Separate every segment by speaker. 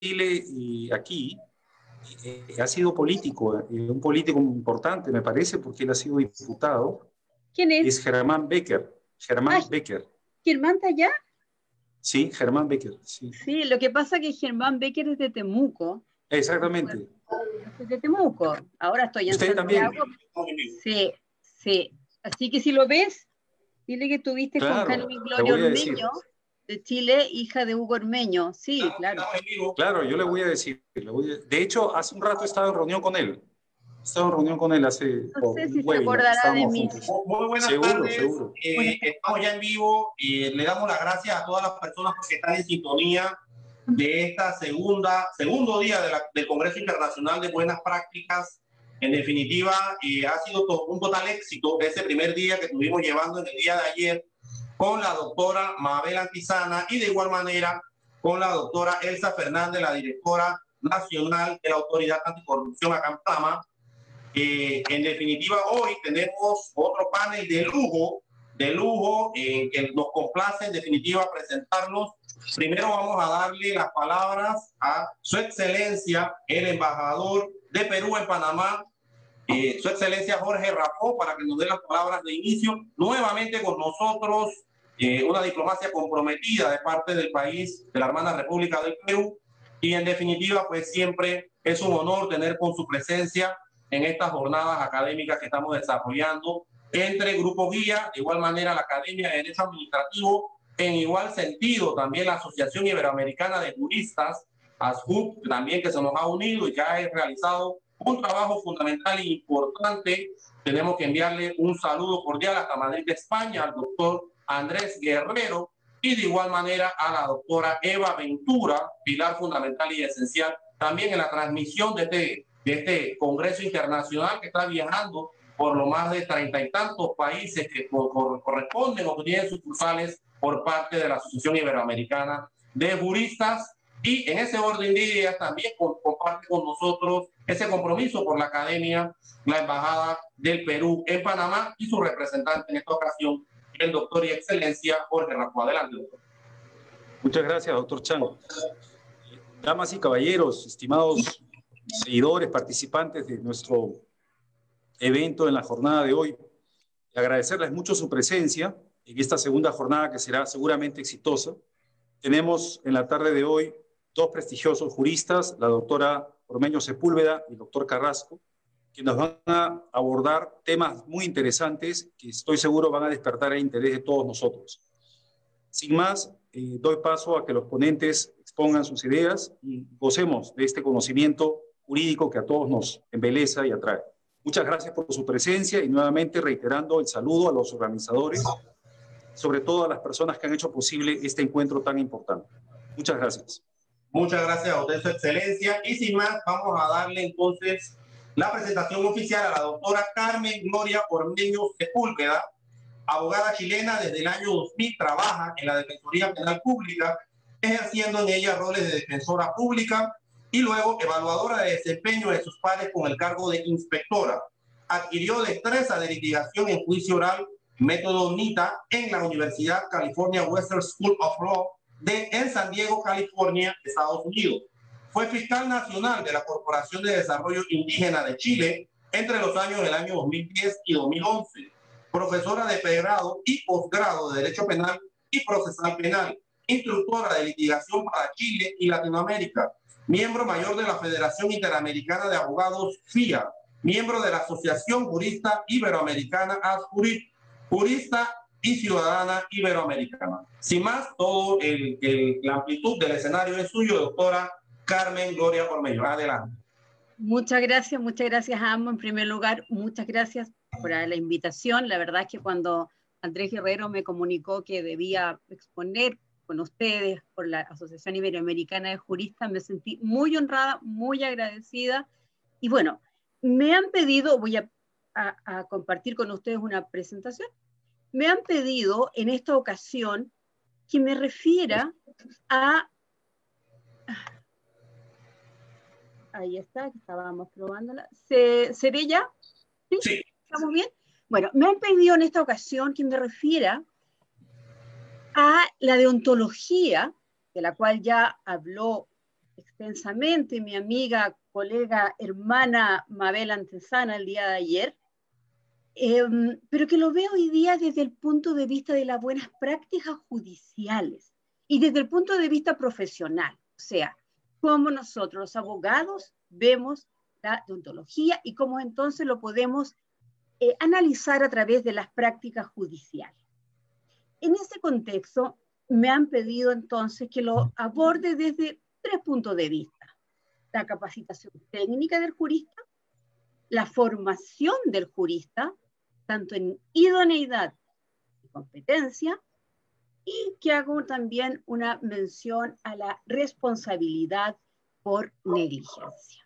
Speaker 1: Chile y aquí, ha sido político, un político importante, me parece, porque él ha sido diputado,
Speaker 2: ¿Quién es?
Speaker 1: es Germán Becker.
Speaker 2: Ah,
Speaker 1: Germán Becker.
Speaker 2: Germán está allá.
Speaker 1: Sí, Germán Becker, sí.
Speaker 2: Sí, lo que pasa es que Germán Becker es de Temuco.
Speaker 1: Exactamente.
Speaker 2: Bueno, yo soy de Temuco. Ahora estoy en
Speaker 1: Usted también.
Speaker 2: Santiago. Sí, sí. Así que si lo ves, dile que tuviste con
Speaker 1: Claro,
Speaker 2: Carmen
Speaker 1: le
Speaker 2: Gloria
Speaker 1: voy a decir.
Speaker 2: Ormeño, de Chile, hija de Hugo Ormeño. Sí, claro.
Speaker 1: Claro, yo le voy a decir. De hecho, hace un rato estaba en reunión con él. Estaba en reunión con él
Speaker 2: No
Speaker 1: por
Speaker 2: sé
Speaker 1: un
Speaker 2: si se
Speaker 1: webinar que
Speaker 2: acordará de
Speaker 1: estábamos
Speaker 2: mí.
Speaker 1: juntos.
Speaker 3: Muy buenas
Speaker 1: Seguro,
Speaker 3: tardes.
Speaker 1: seguro.
Speaker 3: Estamos ya en vivo y le damos las gracias a todas las personas que están en sintonía de esta segundo día del Congreso Internacional de Buenas Prácticas. En definitiva, ha sido un total éxito ese primer día que estuvimos llevando en el día de ayer con la doctora Mabel Antizana y de igual manera con la doctora Elsa Fernández, la directora nacional de la Autoridad Anticorrupción acá en Panamá. En definitiva, hoy tenemos otro panel de lujo, que nos complace en definitiva presentarlos. Primero vamos a darle las palabras a Su Excelencia, el embajador de Perú en Panamá, Su Excelencia Jorge Rafó, para que nos dé las palabras de inicio. Nuevamente con nosotros, una diplomacia comprometida de parte del país, de la hermana República del Perú, y en definitiva, pues siempre es un honor tener con su presencia en estas jornadas académicas que estamos desarrollando entre Grupo Guía, de igual manera la Academia de Derecho Administrativo, en igual sentido también la Asociación Iberoamericana de Juristas, ASJUP, también que se nos ha unido y que ha realizado un trabajo fundamental e importante. Tenemos que enviarle un saludo cordial hasta Madrid, España, al doctor Andrés Guerrero, y de igual manera a la doctora Eva Ventura, pilar fundamental y esencial también en la transmisión de este Congreso Internacional que está viajando por lo más de 30 y tantos países que corresponden o que tienen sucursales por parte de la Asociación Iberoamericana de Juristas. Y en ese orden de ideas también comparte con nosotros ese compromiso por la Academia, la Embajada del Perú en Panamá y su representante en esta ocasión, el doctor y excelencia Jorge Rafó. Adelante, doctor.
Speaker 1: Muchas gracias, doctor Chan. Damas y caballeros, estimados seguidores, participantes de nuestro evento en la jornada de hoy, agradecerles mucho su presencia en esta segunda jornada que será seguramente exitosa. Tenemos en la tarde de hoy dos prestigiosos juristas, la doctora Ormeño Sepúlveda y el doctor Carrasco, que nos van a abordar temas muy interesantes que estoy seguro van a despertar el interés de todos nosotros. Sin más, doy paso a que los ponentes expongan sus ideas y gocemos de este conocimiento jurídico que a todos nos embeleza y atrae. Muchas gracias por su presencia y nuevamente reiterando el saludo a los organizadores, sobre todo a las personas que han hecho posible este encuentro tan importante. Muchas gracias.
Speaker 3: Muchas gracias a usted, Su Excelencia. Y sin más, vamos a darle entonces la presentación oficial a la doctora Carmen Gloria Ormeño Sepúlveda, abogada chilena. Desde el año 2000 trabaja en la Defensoría Penal Pública, ejerciendo en ella roles de defensora pública y luego evaluadora de desempeño de sus pares con el cargo de inspectora. Adquirió destreza de litigación en juicio oral, método NITA, en la Universidad California Western School of Law en San Diego, California, Estados Unidos. Fue fiscal nacional de la Corporación de Desarrollo Indígena de Chile entre los años del año 2010 y 2011. Profesora de pregrado y posgrado de Derecho Penal y Procesal Penal. Instructora de litigación para Chile y Latinoamérica. Miembro mayor de la Federación Interamericana de Abogados, FIA. Miembro de la Asociación Jurista Iberoamericana, ASJURIT. Jurista y ciudadana iberoamericana. Sin más, la amplitud del escenario es suyo, doctora Carmen Gloria Ormeño. Adelante.
Speaker 2: Muchas gracias a ambos. En primer lugar, muchas gracias por la invitación. La verdad es que cuando Andrés Guerrero me comunicó que debía exponer con ustedes por la Asociación Iberoamericana de Juristas, me sentí muy honrada, muy agradecida. Y bueno, me han pedido, voy a compartir con ustedes una presentación. Me han pedido en esta ocasión que me refiera a... Ahí está, que estábamos probándola. ¿Se ve ya? ¿Sí?
Speaker 3: Sí.
Speaker 2: ¿Estamos bien? Bueno, me han pedido en esta ocasión que me refiera a la deontología, de la cual ya habló extensamente mi amiga, colega, hermana Mabel Antesana el día de ayer, pero que lo veo hoy día desde el punto de vista de las buenas prácticas judiciales y desde el punto de vista profesional, o sea, cómo nosotros los abogados vemos la deontología y cómo entonces lo podemos analizar a través de las prácticas judiciales. En ese contexto, me han pedido entonces que lo aborde desde 3 puntos de vista: la capacitación técnica del jurista, la formación del jurista, tanto en idoneidad y competencia, y que hago también una mención a la responsabilidad por negligencia.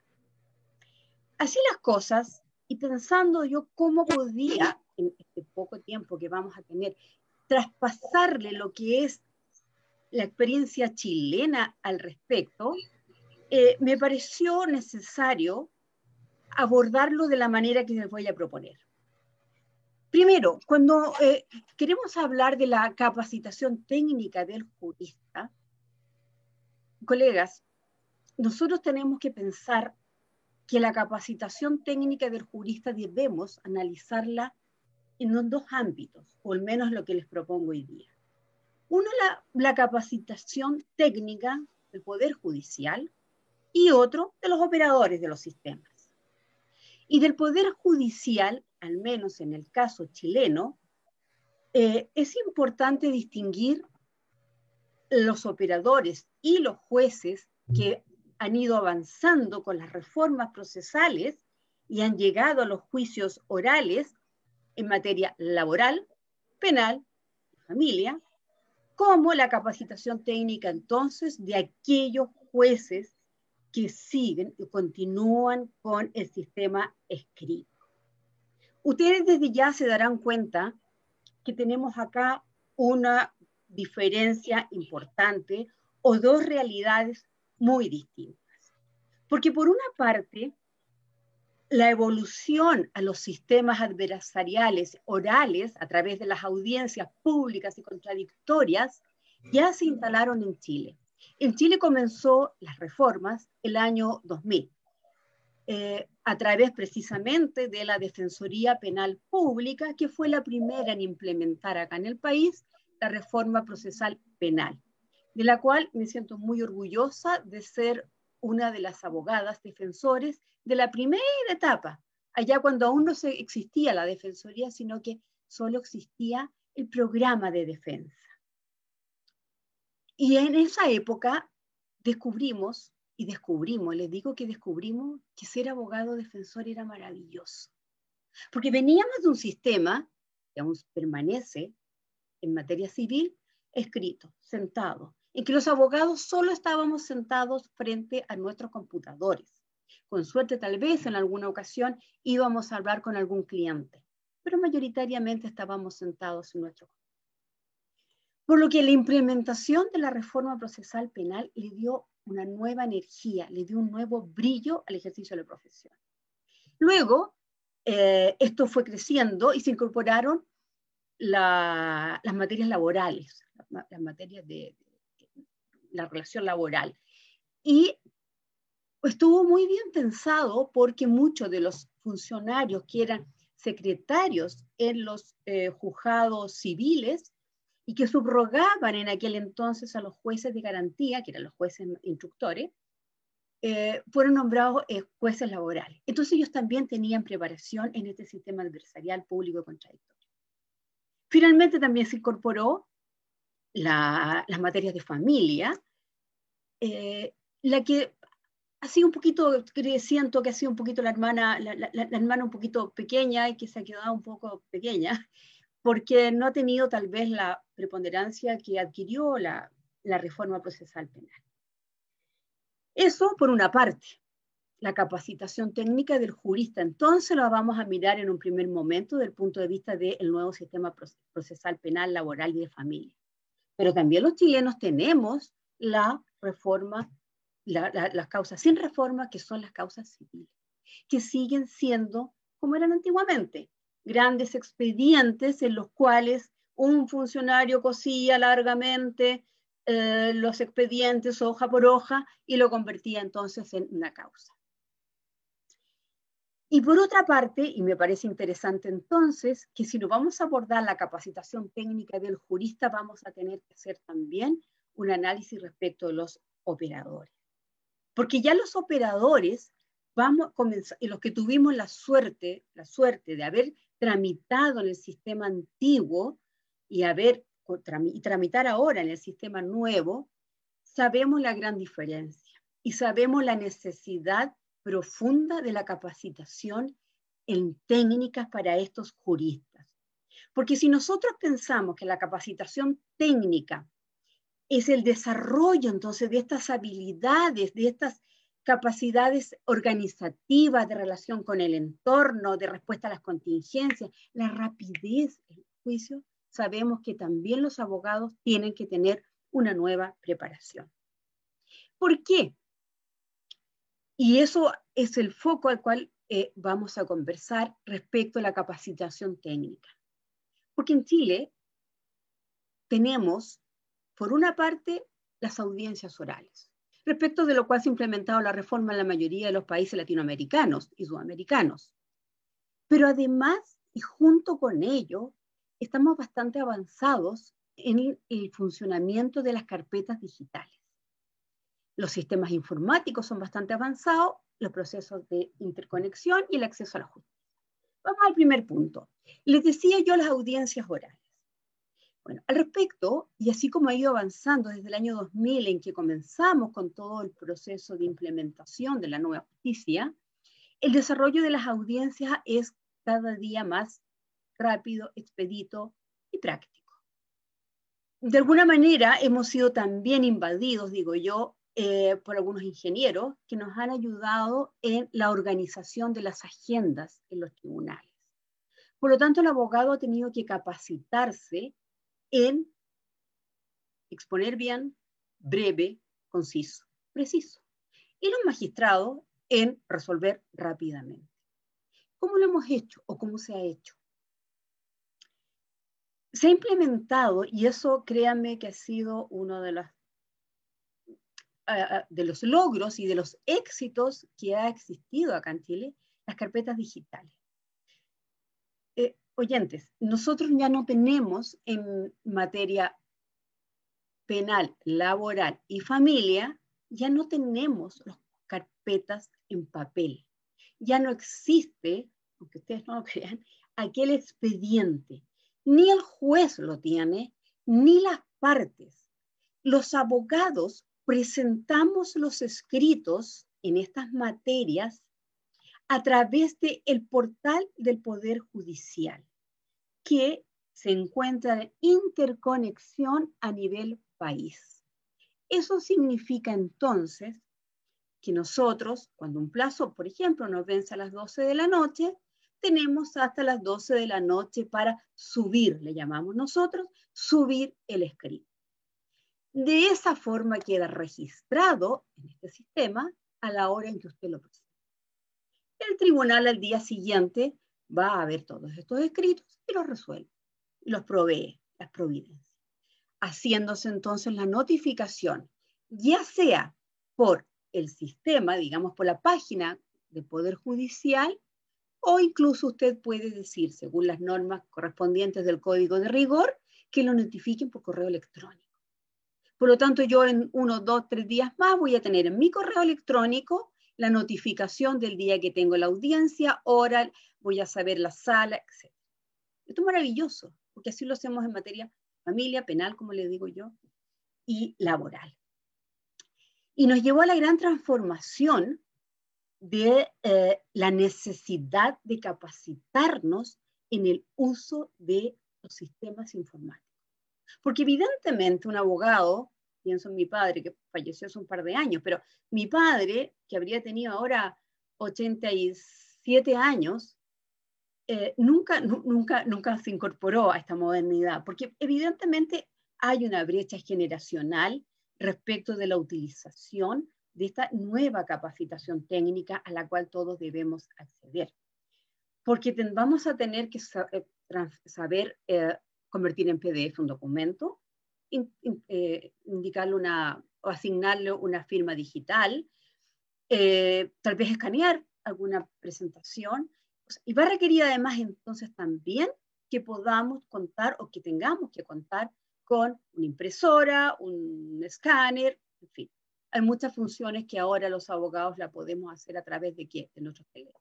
Speaker 2: Así las cosas, y pensando yo cómo podía, en este poco tiempo que vamos a tener, traspasarle lo que es la experiencia chilena al respecto, me pareció necesario abordarlo de la manera que les voy a proponer. Primero, cuando queremos hablar de la capacitación técnica del jurista, colegas, nosotros tenemos que pensar que la capacitación técnica del jurista debemos analizarla en 2 ámbitos, o al menos lo que les propongo hoy día. Uno, la capacitación técnica del Poder Judicial, y otro, de los operadores de los sistemas. Y del Poder Judicial, al menos en el caso chileno, es importante distinguir los operadores y los jueces que han ido avanzando con las reformas procesales y han llegado a los juicios orales en materia laboral, penal y familia, como la capacitación técnica entonces de aquellos jueces que siguen y continúan con el sistema escrito. Ustedes desde ya se darán cuenta que tenemos acá una diferencia importante o 2 realidades muy distintas. Porque por una parte, la evolución a los sistemas adversariales orales a través de las audiencias públicas y contradictorias ya se instalaron en Chile. En Chile comenzó las reformas el año 2000, a través precisamente de la Defensoría Penal Pública, que fue la primera en implementar acá en el país la reforma procesal penal, de la cual me siento muy orgullosa de ser una de las abogadas defensores de la primera etapa, allá cuando aún no existía la Defensoría, sino que solo existía el programa de defensa. Y en esa época descubrimos, les digo que descubrimos que ser abogado defensor era maravilloso. Porque veníamos de un sistema que aún permanece en materia civil, escrito, sentado, en que los abogados solo estábamos sentados frente a nuestros computadores. Con suerte, tal vez en alguna ocasión íbamos a hablar con algún cliente, pero mayoritariamente estábamos sentados en nuestro computador. Por lo que la implementación de la reforma procesal penal le dio una nueva energía, le dio un nuevo brillo al ejercicio de la profesión. Luego, esto fue creciendo y se incorporaron las materias laborales, las materias de la relación laboral. Y estuvo muy bien pensado porque muchos de los funcionarios que eran secretarios en los juzgados civiles y que subrogaban en aquel entonces a los jueces de garantía, que eran los jueces instructores, fueron nombrados jueces laborales. Entonces ellos también tenían preparación en este sistema adversarial público contradictorio. Finalmente también se incorporó las materias de familia, la que ha sido un poquito, siento que ha sido un poquito la hermana un poquito pequeña y que se ha quedado un poco pequeña, porque no ha tenido tal vez la preponderancia que adquirió la reforma procesal penal. Eso por una parte, la capacitación técnica del jurista. Entonces la vamos a mirar en un primer momento desde el punto de vista del nuevo sistema procesal penal, laboral y de familia. Pero también los chilenos tenemos la reforma, las causas sin reforma, que son las causas civiles, que siguen siendo como eran antiguamente, grandes expedientes en los cuales un funcionario cosía largamente los expedientes hoja por hoja y lo convertía entonces en una causa. Y por otra parte, y me parece interesante entonces, que si nos vamos a abordar la capacitación técnica del jurista, vamos a tener que hacer también un análisis respecto de los operadores. Porque ya los operadores, y los que tuvimos la suerte de haber tramitado en el sistema antiguo y tramitar ahora en el sistema nuevo, sabemos la gran diferencia y sabemos la necesidad profunda de la capacitación en técnicas para estos juristas. Porque si nosotros pensamos que la capacitación técnica es el desarrollo entonces de estas habilidades, de estas capacidades organizativas de relación con el entorno, de respuesta a las contingencias, la rapidez del juicio, sabemos que también los abogados tienen que tener una nueva preparación. ¿Por qué? Y eso es el foco al cual vamos a conversar respecto a la capacitación técnica. Porque en Chile tenemos, por una parte, las audiencias orales, respecto de lo cual se ha implementado la reforma en la mayoría de los países latinoamericanos y sudamericanos. Pero además, y junto con ello, estamos bastante avanzados en el funcionamiento de las carpetas digitales. Los sistemas informáticos son bastante avanzados, los procesos de interconexión y el acceso a la justicia. Vamos al primer punto. Les decía yo las audiencias orales. Bueno, al respecto, y así como ha ido avanzando desde el año 2000 en que comenzamos con todo el proceso de implementación de la nueva justicia, el desarrollo de las audiencias es cada día más rápido, expedito y práctico. De alguna manera hemos sido también invadidos, digo yo, por algunos ingenieros que nos han ayudado en la organización de las agendas en los tribunales. Por lo tanto, el abogado ha tenido que capacitarse en exponer bien, breve, conciso, preciso. Y los magistrados en resolver rápidamente. ¿Cómo lo hemos hecho o cómo se ha hecho? Se ha implementado, y eso créanme que ha sido uno de los logros y de los éxitos que ha existido acá en Chile, las carpetas digitales. Oyentes, nosotros ya no tenemos en materia penal, laboral y familia, ya no tenemos las carpetas en papel. Ya no existe, aunque ustedes no lo crean, aquel expediente. Ni el juez lo tiene, ni las partes. Los abogados presentamos los escritos en estas materias a través del portal del Poder Judicial, que se encuentra en interconexión a nivel país. Eso significa entonces que nosotros, cuando un plazo, por ejemplo, nos vence a las 12 de la noche, tenemos hasta las 12 de la noche para subir, le llamamos nosotros, subir el escrito. De esa forma queda registrado en este sistema a la hora en que usted lo presenta. El tribunal al día siguiente va a ver todos estos escritos y los resuelve, y los provee, las providencias, haciéndose entonces la notificación, ya sea por el sistema, digamos por la página del Poder Judicial, o incluso usted puede decir, según las normas correspondientes del Código de Rigor, que lo notifiquen por correo electrónico. Por lo tanto, yo en 1, 2, 3 días más voy a tener en mi correo electrónico la notificación del día que tengo la audiencia, hora, voy a saber la sala, etc. Esto es maravilloso, porque así lo hacemos en materia familia, penal, como le digo yo, y laboral. Y nos llevó a la gran transformación de la necesidad de capacitarnos en el uso de los sistemas informáticos. Porque evidentemente un abogado, pienso en mi padre que falleció hace un par de años, pero mi padre, que habría tenido ahora 87 años, nunca se incorporó a esta modernidad, porque evidentemente hay una brecha generacional respecto de la utilización de esta nueva capacitación técnica a la cual todos debemos acceder. Porque vamos a tener que saber convertir en PDF un documento, indicarle o asignarle una firma digital, tal vez escanear alguna presentación, y va a requerir además entonces también que podamos contar o que tengamos que contar con una impresora, un escáner, en fin. Hay muchas funciones que ahora los abogados la podemos hacer a través de nuestros teléfonos.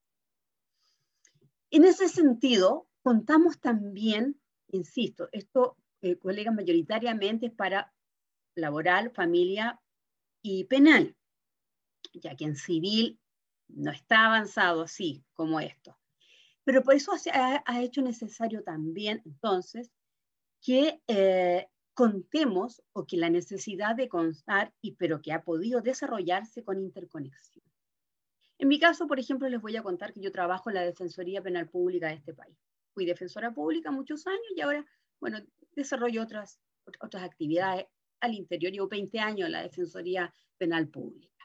Speaker 2: En ese sentido, contamos también, insisto, esto, colegas, mayoritariamente es para laboral, familia y penal, ya que en civil no está avanzado así como esto. Pero por eso ha hecho necesario también, entonces, que contemos, o que la necesidad de constar, pero que ha podido desarrollarse con interconexión. En mi caso, por ejemplo, les voy a contar que yo trabajo en la Defensoría Penal Pública de este país. Fui defensora pública muchos años y ahora, bueno, desarrollo otras actividades al interior. Llevo 20 años en la Defensoría Penal Pública.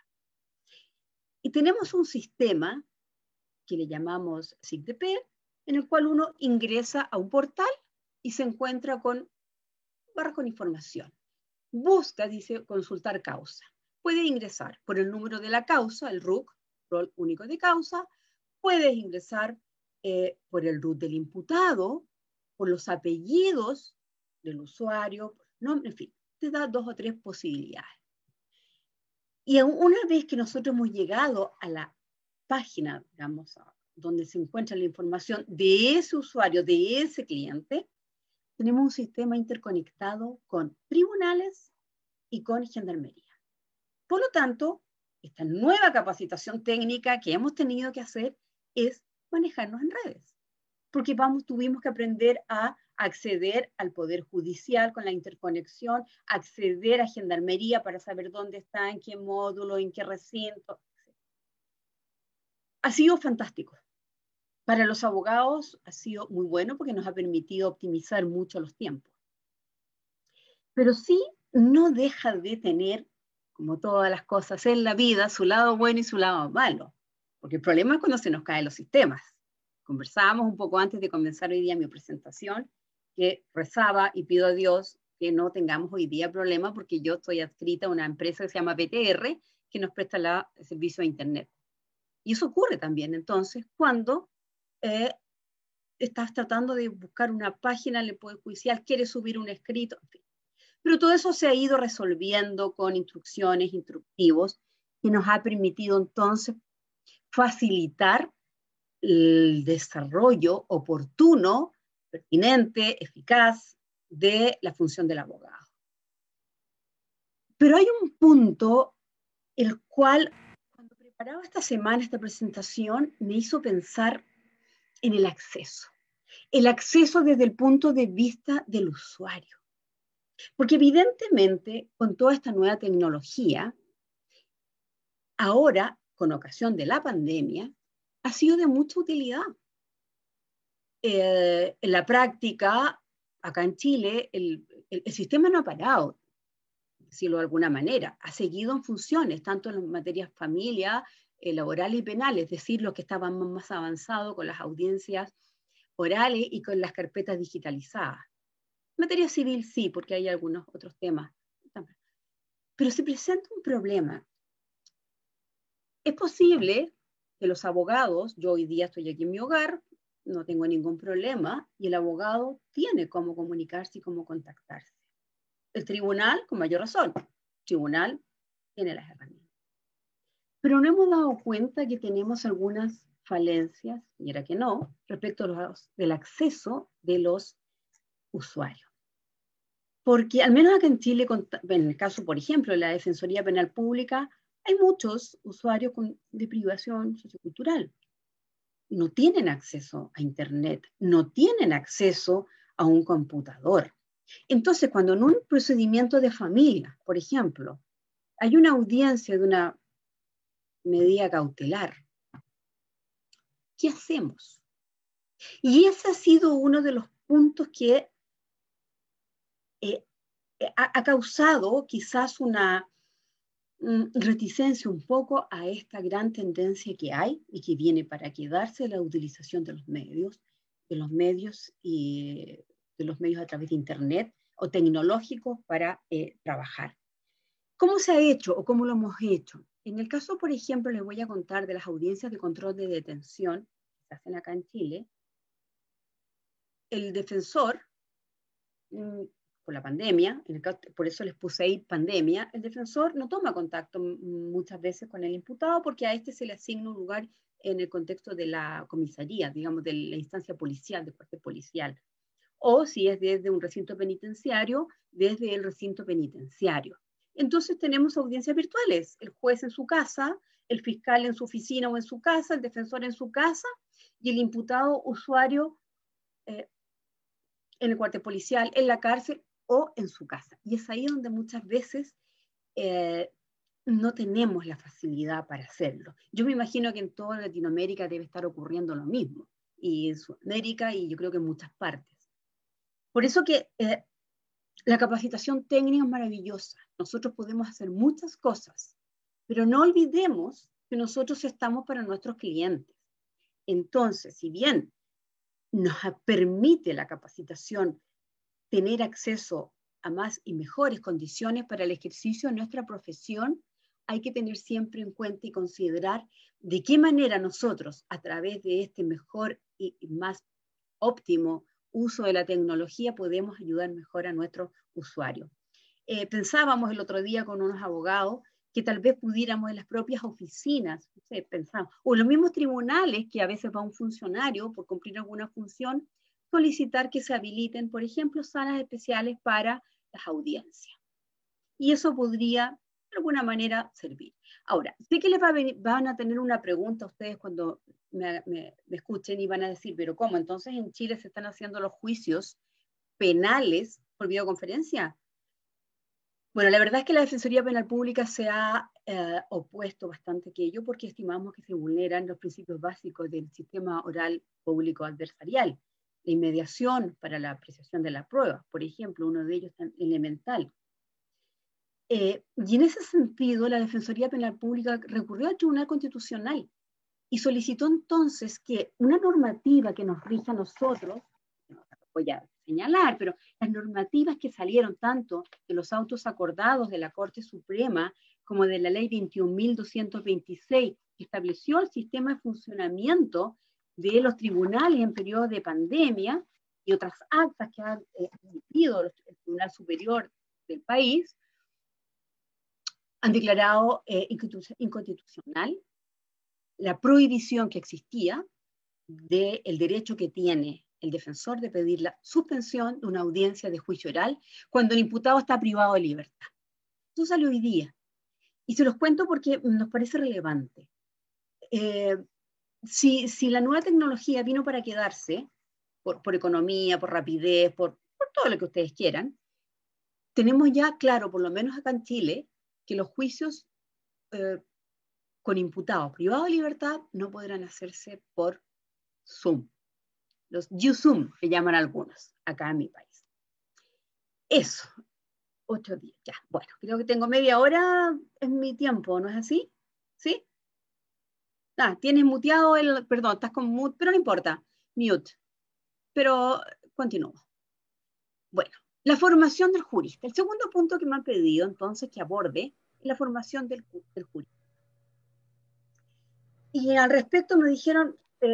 Speaker 2: Y tenemos un sistema que le llamamos SIGDP, en el cual uno ingresa a un portal y se encuentra con barras con información. Busca, dice, consultar causa. Puede ingresar por el número de la causa, el RUC, rol único de causa. Puedes ingresar por el RUC del imputado, por los apellidos del usuario, nombre, en fin, te da 2 o 3 posibilidades. Y una vez que nosotros hemos llegado a la página, digamos, donde se encuentra la información de ese usuario, de ese cliente, tenemos un sistema interconectado con tribunales y con gendarmería. Por lo tanto, esta nueva capacitación técnica que hemos tenido que hacer es manejarnos en redes, porque tuvimos que aprender a acceder al Poder Judicial con la interconexión, acceder a gendarmería para saber dónde está, en qué módulo, en qué recinto. Ha sido fantástico. Para los abogados ha sido muy bueno porque nos ha permitido optimizar mucho los tiempos. Pero sí no deja de tener, como todas las cosas en la vida, su lado bueno y su lado malo. Porque el problema es cuando se nos caen los sistemas. Conversábamos un poco antes de comenzar hoy día mi presentación, que rezaba y pido a Dios que no tengamos hoy día problemas, porque yo estoy adscrita a una empresa que se llama PTR, que nos presta el servicio de Internet. Y eso ocurre también, entonces, cuando estás tratando de buscar una página en el Poder Judicial, quieres subir un escrito, en fin. Pero todo eso se ha ido resolviendo con instrucciones, instructivos, que nos ha permitido entonces facilitar el desarrollo oportuno, pertinente, eficaz de la función del abogado. Pero hay un punto el cual, cuando preparaba esta semana esta presentación, me hizo pensar en el acceso. El acceso desde el punto de vista del usuario. Porque evidentemente, con toda esta nueva tecnología, ahora, con ocasión de la pandemia, ha sido de mucha utilidad. En la práctica, acá en Chile, el sistema no ha parado, decirlo de alguna manera, ha seguido en funciones, tanto en materias familia, laboral y penal, es decir, los que estaban más avanzados con las audiencias orales y con las carpetas digitalizadas. En materia civil sí, porque hay algunos otros temas. Pero se presenta un problema. Es posible que los abogados, yo hoy día estoy aquí en mi hogar, no tengo ningún problema, y el abogado tiene cómo comunicarse y cómo contactarse. El tribunal, con mayor razón, el tribunal tiene las herramientas. Pero no hemos dado cuenta que tenemos algunas falencias, y era que no, respecto del acceso de los usuarios. Porque al menos acá en Chile, en el caso, por ejemplo, de la Defensoría Penal Pública, hay muchos usuarios de privación sociocultural. No tienen acceso a Internet, no tienen acceso a un computador. Entonces, cuando en un procedimiento de familia, por ejemplo, hay una audiencia de una medida cautelar, ¿qué hacemos? Y ese ha sido uno de los puntos que ha causado quizás una reticencia un poco a esta gran tendencia que hay y que viene para quedarse, la utilización de los medios y de los medios a través de Internet o tecnológicos para trabajar. ¿Cómo se ha hecho o cómo lo hemos hecho? En el caso, por ejemplo, les voy a contar de las audiencias de control de detención que se hacen acá en Chile. El defensor, por la pandemia, en el caso, por eso les puse ahí pandemia, el defensor no toma contacto muchas veces con el imputado porque a este se le asigna un lugar en el contexto de la comisaría, digamos, de la instancia policial, del cuartel policial. O si es desde un recinto penitenciario, desde el recinto penitenciario. Entonces tenemos audiencias virtuales, el juez en su casa, el fiscal en su oficina o en su casa, el defensor en su casa y el imputado usuario en el cuartel policial, en la cárcel o en su casa. Y es ahí donde muchas veces no tenemos la facilidad para hacerlo. Yo me imagino que en toda Latinoamérica debe estar ocurriendo lo mismo, y en Sudamérica y yo creo que en muchas partes. Por eso que la capacitación técnica es maravillosa. Nosotros podemos hacer muchas cosas, pero no olvidemos que nosotros estamos para nuestros clientes. Entonces, si bien nos permite la capacitación tener acceso a más y mejores condiciones para el ejercicio de nuestra profesión, hay que tener siempre en cuenta y considerar de qué manera nosotros, a través de este mejor y más óptimo uso de la tecnología, podemos ayudar mejor a nuestros usuarios. Pensábamos el otro día con unos abogados que tal vez pudiéramos en las propias oficinas, no sé, pensamos, o en los mismos tribunales, que a veces va un funcionario por cumplir alguna función, solicitar que se habiliten, por ejemplo, salas especiales para las audiencias. Y eso podría, de alguna manera, servir. Ahora, sé que les van a tener una pregunta a ustedes cuando me escuchen y van a decir, pero ¿cómo? Entonces en Chile se están haciendo los juicios penales por videoconferencia. Bueno, la verdad es que la Defensoría Penal Pública se ha opuesto bastante a aquello porque estimamos que se vulneran los principios básicos del sistema oral público adversarial. La inmediación para la apreciación de la prueba, por ejemplo, uno de ellos tan elemental. Y en ese sentido, la Defensoría Penal Pública recurrió al Tribunal Constitucional y solicitó entonces que una normativa que nos rija a nosotros, no voy a señalar, pero las normativas que salieron tanto de los autos acordados de la Corte Suprema como de la Ley 21.226, que estableció el sistema de funcionamiento de los tribunales en periodo de pandemia y otras actas que ha emitido el Tribunal Superior del país, han declarado inconstitucional la prohibición que existía del derecho que tiene el defensor de pedir la suspensión de una audiencia de juicio oral cuando el imputado está privado de libertad. Eso salió hoy día. Y se los cuento porque nos parece relevante. Si la nueva tecnología vino para quedarse, por economía, por rapidez, por todo lo que ustedes quieran, tenemos ya claro, por lo menos acá en Chile, que los juicios con imputados privados de libertad no podrán hacerse por Zoom. Los YouZoom, que llaman algunos, acá en mi país. Eso, 8 días, ya. Bueno, creo que tengo media hora en mi tiempo, ¿no es así? ¿Sí? Tienes muteado perdón, estás con mute, pero no importa, mute. Pero continúo. Bueno, la formación del jurista. El segundo punto que me han pedido entonces que aborde es la formación del jurista. Y al respecto me dijeron,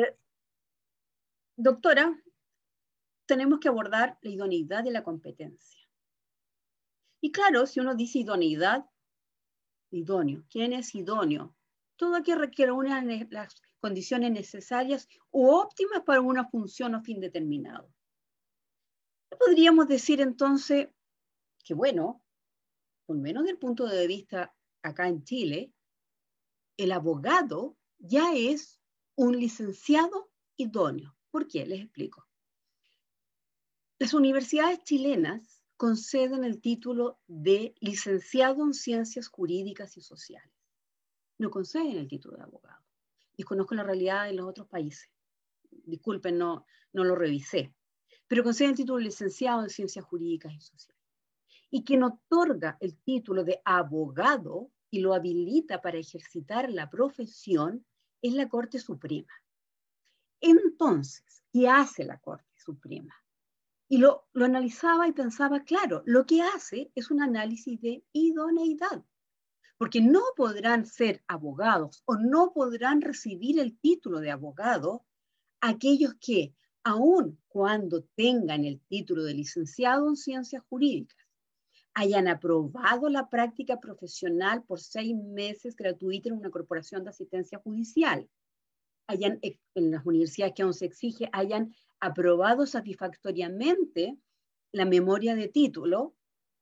Speaker 2: doctora, tenemos que abordar la idoneidad de la competencia. Y claro, si uno dice idoneidad, idóneo. ¿Quién es idóneo? Todo aquel que reúne las condiciones necesarias u óptimas para una función o fin determinado. Podríamos decir entonces que, bueno, por menos del punto de vista acá en Chile, el abogado ya es un licenciado idóneo. ¿Por qué? Les explico. Las universidades chilenas conceden el título de licenciado en Ciencias Jurídicas y Sociales. No conceden el título de abogado. Desconozco la realidad en los otros países. Disculpen, no lo revisé. Pero conceden el título de licenciado en Ciencias Jurídicas y Sociales. Y quien otorga el título de abogado y lo habilita para ejercitar la profesión es la Corte Suprema. Entonces, ¿qué hace la Corte Suprema? Y lo analizaba y pensaba, claro, lo que hace es un análisis de idoneidad, porque no podrán ser abogados o no podrán recibir el título de abogado aquellos que, aun cuando tengan el título de licenciado en ciencias jurídicas, hayan aprobado la práctica profesional por 6 meses gratuita en una corporación de asistencia judicial, hayan, en las universidades que aún se exige, hayan aprobado satisfactoriamente la memoria de título,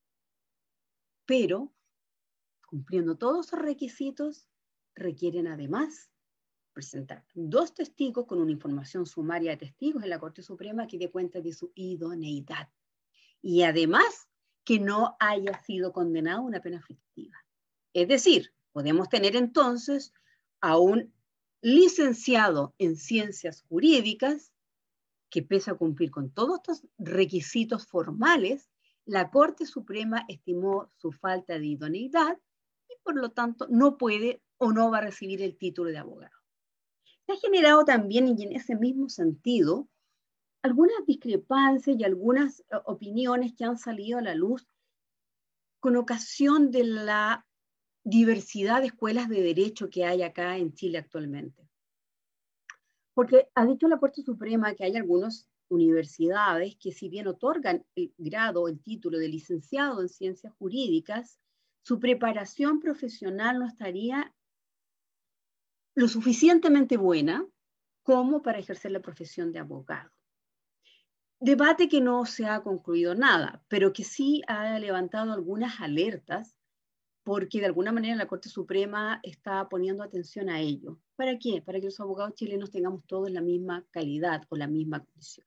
Speaker 2: pero cumpliendo todos esos requisitos, requieren además presentar 2 testigos con una información sumaria de testigos en la Corte Suprema que dé cuenta de su idoneidad. Y además, que no haya sido condenado a una pena fictiva. Es decir, podemos tener entonces a un licenciado en ciencias jurídicas que pese a cumplir con todos estos requisitos formales, la Corte Suprema estimó su falta de idoneidad y por lo tanto no puede o no va a recibir el título de abogado. Se ha generado también, y en ese mismo sentido, algunas discrepancias y algunas opiniones que han salido a la luz con ocasión de la diversidad de escuelas de derecho que hay acá en Chile actualmente. Porque ha dicho la Corte Suprema que hay algunas universidades que si bien otorgan el grado, el título de licenciado en ciencias jurídicas, su preparación profesional no estaría lo suficientemente buena como para ejercer la profesión de abogado. Debate que no se ha concluido nada, pero que sí ha levantado algunas alertas porque de alguna manera la Corte Suprema está poniendo atención a ello. ¿Para qué? Para que los abogados chilenos tengamos todos la misma calidad o la misma condición.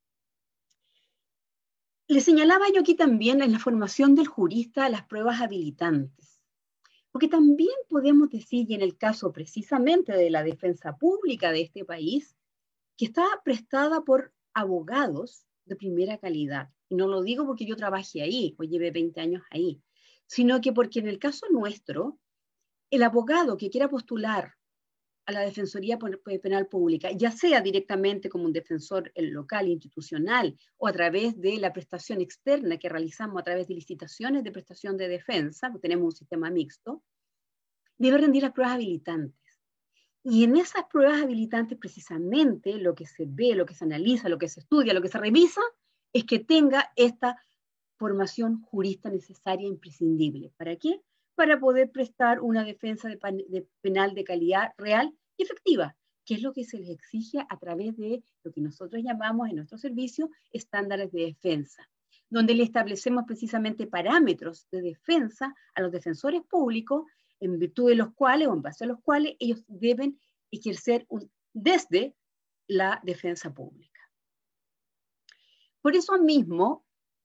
Speaker 2: Le señalaba yo aquí también en la formación del jurista las pruebas habilitantes, porque también podemos decir, y en el caso precisamente de la defensa pública de este país, que está prestada por abogados de primera calidad. Y no lo digo porque yo trabajé ahí, o llevé 20 años ahí, sino que porque en el caso nuestro, el abogado que quiera postular a la Defensoría Penal Pública, ya sea directamente como un defensor local, institucional, o a través de la prestación externa que realizamos a través de licitaciones de prestación de defensa, porque tenemos un sistema mixto, debe rendir las pruebas habilitantes. Y en esas pruebas habilitantes precisamente lo que se ve, lo que se analiza, lo que se estudia, lo que se revisa, es que tenga esta formación jurista necesaria e imprescindible. ¿Para qué? Para poder prestar una defensa penal de calidad real y efectiva, que es lo que se les exige a través de lo que nosotros llamamos en nuestro servicio estándares de defensa, donde le establecemos precisamente parámetros de defensa a los defensores públicos, en virtud de los cuales o en base a los cuales ellos deben ejercer desde la defensa pública. Por eso mismo,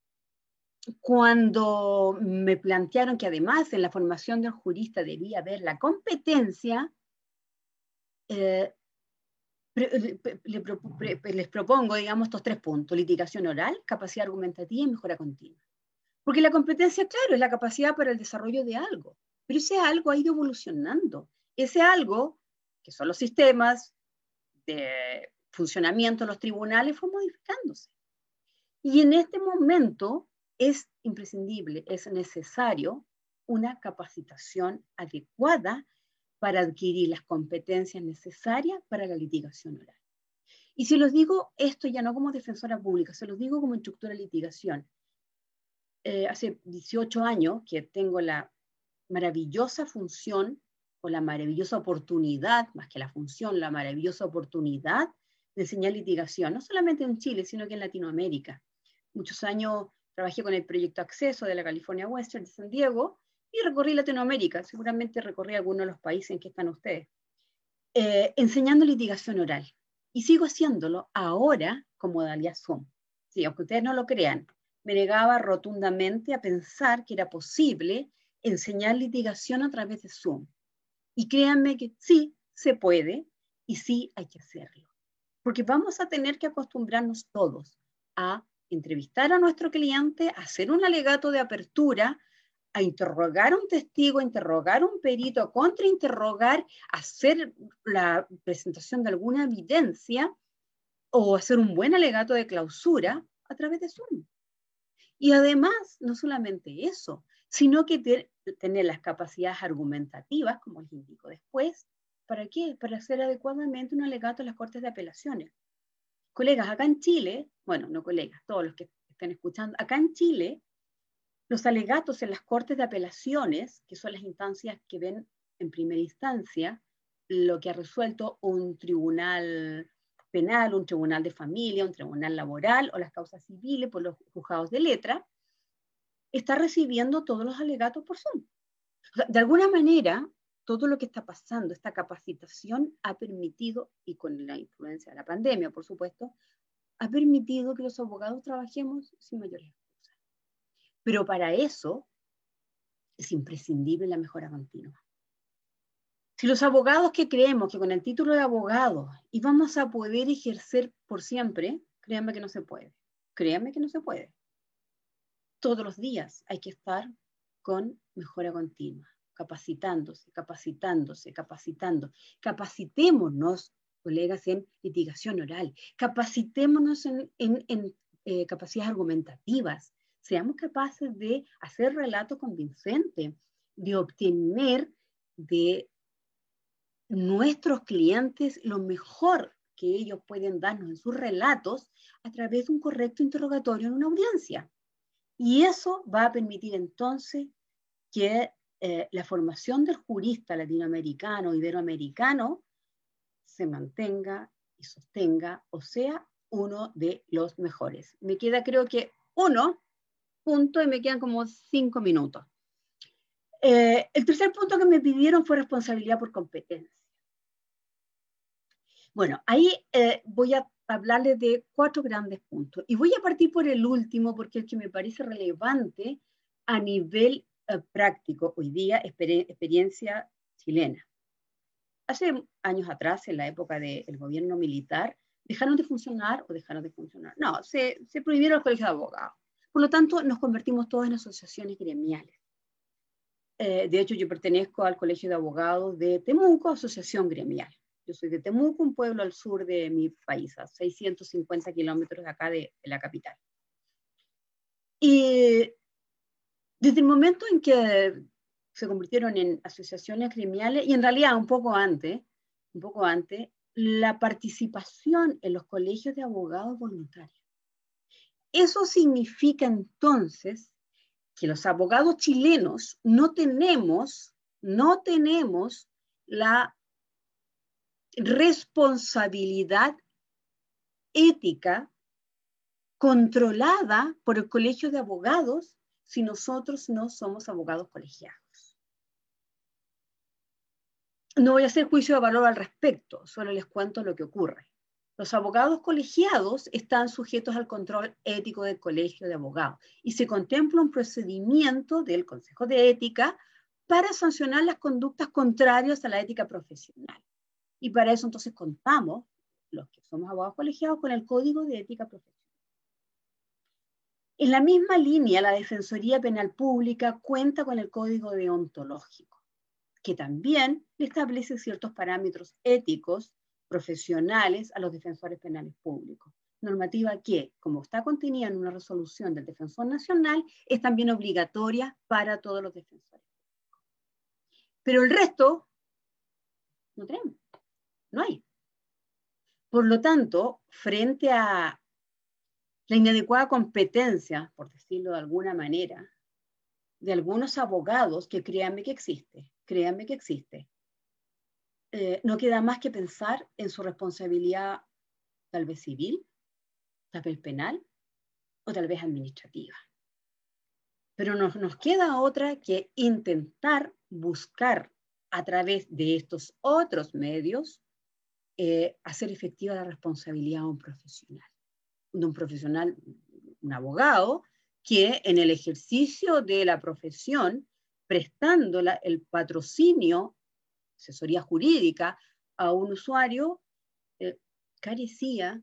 Speaker 2: cuando me plantearon que además en la formación del jurista debía haber la competencia, les propongo, digamos, estos 3 puntos: litigación oral, capacidad argumentativa y mejora continua. Porque la competencia, claro, es la capacidad para el desarrollo de algo, pero ese algo ha ido evolucionando. Ese algo, que son los sistemas de funcionamiento de los tribunales, fue modificándose. Y en este momento es imprescindible, es necesario una capacitación adecuada para adquirir las competencias necesarias para la litigación oral. Y si los digo esto ya no como defensora pública, se los digo como instructora de litigación. Hace 18 años que tengo la maravillosa función o la maravillosa oportunidad, más que la función, la maravillosa oportunidad de enseñar litigación, no solamente en Chile, sino que en Latinoamérica. Muchos años trabajé con el proyecto Acceso de la California Western de San Diego y recorrí Latinoamérica, seguramente recorrí algunos de los países en que están ustedes, enseñando litigación oral. Y sigo haciéndolo ahora con modalidad Zoom. Sí, aunque ustedes no lo crean, me negaba rotundamente a pensar que era posible enseñar litigación a través de Zoom. Y créanme que sí, se puede y sí hay que hacerlo. Porque vamos a tener que acostumbrarnos todos a entrevistar a nuestro cliente, a hacer un alegato de apertura, a interrogar a un testigo, a interrogar a un perito, a contrainterrogar, a hacer la presentación de alguna evidencia o hacer un buen alegato de clausura a través de Zoom. Y además, no solamente eso, sino que tener las capacidades argumentativas, como les indico después. ¿Para qué? Para hacer adecuadamente un alegato a las Cortes de Apelaciones. Colegas, acá en Chile, bueno, no colegas, todos los que estén escuchando, acá en Chile, los alegatos en las Cortes de Apelaciones, que son las instancias que ven en primera instancia lo que ha resuelto un tribunal penal, un tribunal de familia, un tribunal laboral o las causas civiles por los juzgados de letra, está recibiendo todos los alegatos por Zoom. O sea, de alguna manera, todo lo que está pasando, esta capacitación ha permitido, y con la influencia de la pandemia, por supuesto, ha permitido que los abogados trabajemos sin mayores excusas. Pero para eso es imprescindible la mejora continua. Si los abogados que creemos que con el título de abogado íbamos a poder ejercer por siempre, créanme que no se puede. Créanme que no se puede. Todos los días hay que estar con mejora continua, capacitándose, capacitándose, capacitando. Capacitémonos, colegas, en litigación oral. Capacitémonos en capacidades argumentativas. Seamos capaces de hacer relatos convincentes, de obtener de nuestros clientes lo mejor que ellos pueden darnos en sus relatos a través de un correcto interrogatorio en una audiencia. Y eso va a permitir entonces que la formación del jurista latinoamericano, iberoamericano, se mantenga y sostenga, o sea, uno de los mejores. Me queda, creo que, uno punto y me quedan como 5 minutos. El tercer punto que me pidieron fue responsabilidad por competencia. Bueno, ahí voy a hablarles de 4 grandes puntos. Y voy a partir por el último, porque es el que me parece relevante a nivel práctico hoy día, experiencia chilena. Hace años atrás, en la época del gobierno militar, dejaron de funcionar. No, se prohibieron los colegios de abogados. Por lo tanto, nos convertimos todos en asociaciones gremiales. De hecho, yo pertenezco al Colegio de Abogados de Temuco, asociación gremial. Yo soy de Temuco, un pueblo al sur de mi país, a 650 kilómetros de acá de la capital. Y desde el momento en que se convirtieron en asociaciones gremiales, y en realidad un poco antes, la participación en los colegios de abogados voluntarios. Eso significa entonces que los abogados chilenos no tenemos la responsabilidad ética controlada por el Colegio de Abogados si nosotros no somos abogados colegiados. No voy a hacer juicio de valor al respecto, solo les cuento lo que ocurre. Los abogados colegiados están sujetos al control ético del Colegio de Abogados y se contempla un procedimiento del Consejo de Ética para sancionar las conductas contrarias a la ética profesional. Y para eso entonces contamos, los que somos abogados colegiados, con el Código de Ética Profesional. En la misma línea, la Defensoría Penal Pública cuenta con el Código Deontológico, que también le establece ciertos parámetros éticos profesionales a los defensores penales públicos. Normativa que, como está contenida en una resolución del Defensor Nacional, es también obligatoria para todos los defensores públicos. Pero el resto, no tenemos, no hay. Por lo tanto, frente a la inadecuada competencia, por decirlo de alguna manera, de algunos abogados, que créanme que existe, no queda más que pensar en su responsabilidad tal vez civil, tal vez penal o tal vez administrativa. Pero nos queda otra que intentar buscar a través de estos otros medios hacer efectiva la responsabilidad de un profesional, un abogado, que en el ejercicio de la profesión, prestando el patrocinio, asesoría jurídica a un usuario, carecía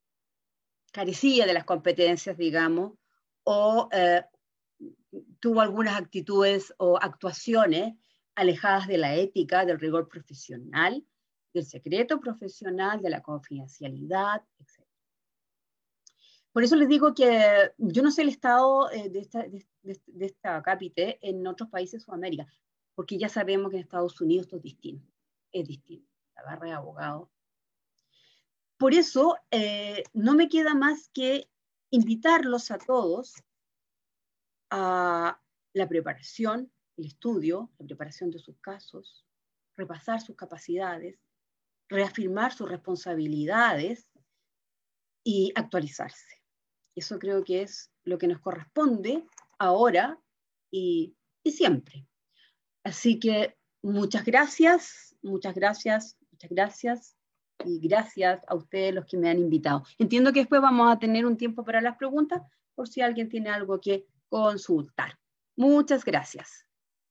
Speaker 2: de las competencias, digamos, o tuvo algunas actitudes o actuaciones alejadas de la ética, del rigor profesional, del secreto profesional, de la confidencialidad, etc. Por eso les digo que yo no sé el estado de esta cápite en otros países de Sudamérica, porque ya sabemos que en Estados Unidos esto es distinto, la barra de abogados. Por eso no me queda más que invitarlos a todos a la preparación, el estudio, la preparación de sus casos, repasar sus capacidades, reafirmar sus responsabilidades y actualizarse. Eso creo que es lo que nos corresponde ahora y siempre. Así que muchas gracias, muchas gracias, muchas gracias. Y gracias a ustedes los que me han invitado. Entiendo que después vamos a tener un tiempo para las preguntas, por si alguien tiene algo que consultar. Muchas gracias.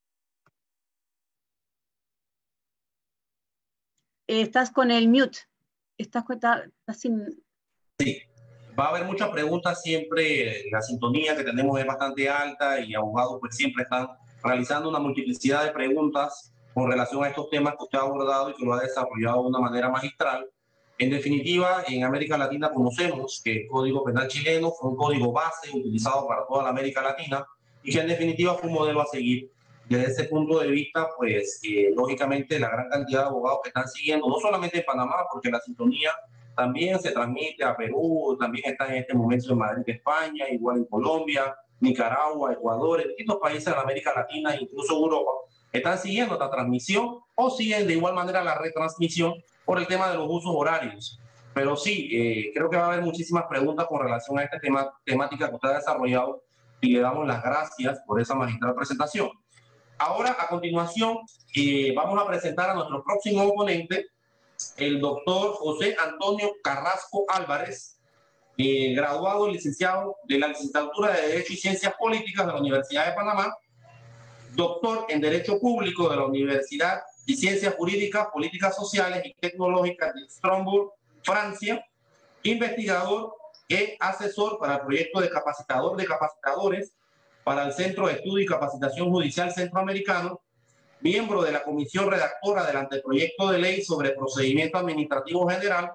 Speaker 2: Estás con el mute. Estás sin...
Speaker 3: Sí, va a haber muchas preguntas siempre. La sintonía que tenemos es bastante alta y abogados pues siempre están realizando una multiplicidad de preguntas con relación a estos temas que usted ha abordado y que lo ha desarrollado de una manera magistral. En definitiva, en América Latina conocemos que el Código Penal chileno fue un código base utilizado para toda la América Latina y que en definitiva fue un modelo a seguir. Desde ese punto de vista, pues lógicamente la gran cantidad de abogados que están siguiendo, no solamente en Panamá, porque la sintonía también se transmite a Perú, también está en este momento en Madrid, España, igual en Colombia, Nicaragua, Ecuador, en distintos países de América Latina, incluso Europa, están siguiendo esta transmisión o siguen de igual manera la retransmisión por el tema de los usos horarios. Pero sí, creo que va a haber muchísimas preguntas con relación a esta temática que usted ha desarrollado y le damos las gracias por esa magistral presentación. Ahora, a continuación, vamos a presentar a nuestro próximo oponente, el doctor José Antonio Carrasco Álvarez, graduado y licenciado de la licenciatura de Derecho y Ciencias Políticas de la Universidad de Panamá, doctor en Derecho Público de la Universidad de Ciencias Jurídicas, Políticas Sociales y Tecnológicas de Strasbourg, Francia, investigador y asesor para el proyecto de capacitador de capacitadores para el Centro de Estudio y Capacitación Judicial Centroamericano, miembro de la comisión redactora del anteproyecto de ley sobre procedimiento administrativo general,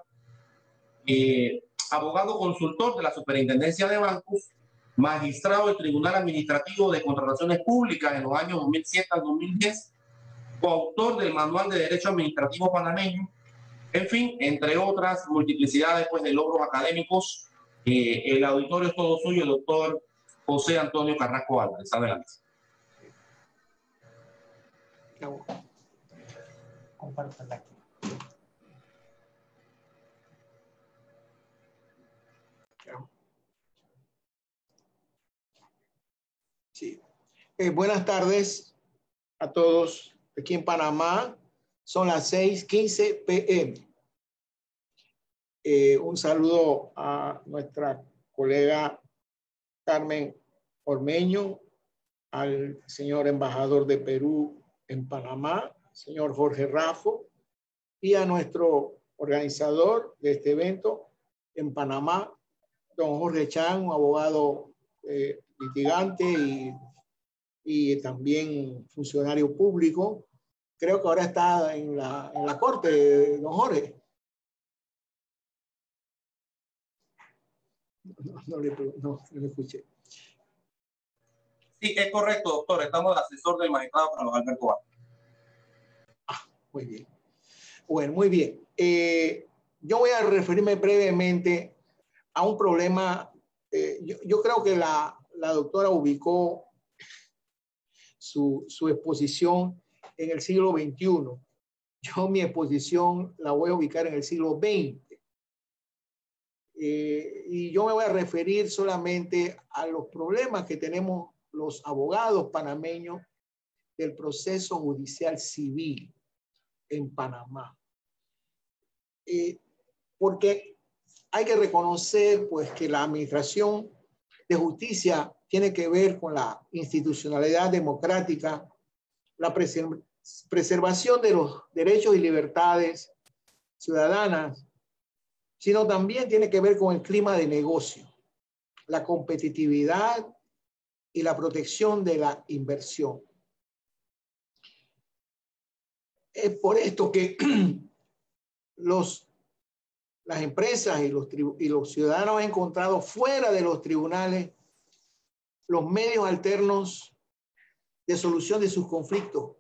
Speaker 3: abogado consultor de la Superintendencia de Bancos, magistrado del Tribunal Administrativo de Contrataciones Públicas en los años 2007 al 2010, coautor del Manual de Derecho Administrativo Panameño, en fin, entre otras multiplicidades pues, de logros académicos. El auditorio es todo suyo, doctor José Antonio Carrasco Álvarez. Adelante.
Speaker 4: Compártela. Sí. Buenas tardes a todos aquí en Panamá. Son las 6:15 p.m. Un saludo a nuestra colega Carmen Ormeño, al señor embajador de Perú en Panamá, señor Jorge Raffo, y a nuestro organizador de este evento en Panamá, don Jorge Chan, un abogado litigante y también funcionario público. Creo que ahora está en la corte, don Jorge. No le escuché.
Speaker 3: Sí, es correcto, doctor. Estamos de asesor del magistrado Carlos Alberto Vázquez.
Speaker 4: Muy bien. Bueno, muy bien. Yo voy a referirme brevemente a un problema. Yo creo que la doctora ubicó su exposición en el siglo XXI. Yo mi exposición la voy a ubicar en el siglo XX. Y yo me voy a referir solamente a los problemas que tenemos los abogados panameños del proceso judicial civil en Panamá. Porque hay que reconocer pues, que la administración de justicia tiene que ver con la institucionalidad democrática, la preservación de los derechos y libertades ciudadanas, sino también tiene que ver con el clima de negocio, la competitividad y la protección de la inversión. Es por esto que los las empresas y los ciudadanos han encontrado fuera de los tribunales los medios alternos de solución de sus conflictos,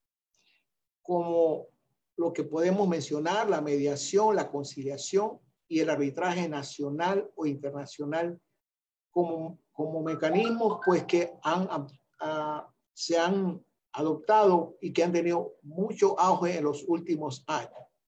Speaker 4: como lo que podemos mencionar, la mediación, la conciliación y el arbitraje nacional o internacional como mecanismos pues, que se han adoptado y que han tenido mucho auge en los últimos años.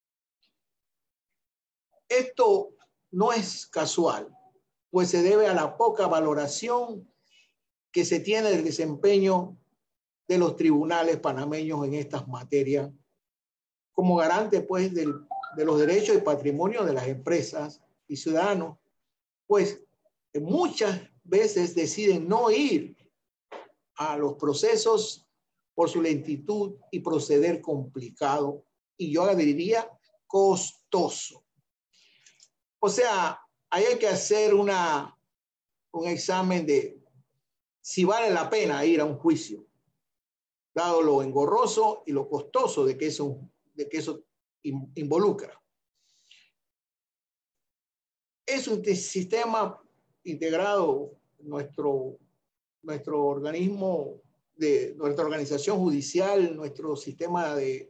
Speaker 4: Esto no es casual, pues se debe a la poca valoración que se tiene del desempeño de los tribunales panameños en estas materias, como garante pues, de los derechos y patrimonio de las empresas y ciudadanos, pues muchas veces deciden no ir a los procesos por su lentitud y proceder complicado, y yo diría costoso. O sea, ahí hay que hacer un examen de si vale la pena ir a un juicio, dado lo engorroso y lo costoso de que eso involucra. Es un sistema integrado, nuestro organismo, nuestra organización judicial, nuestro sistema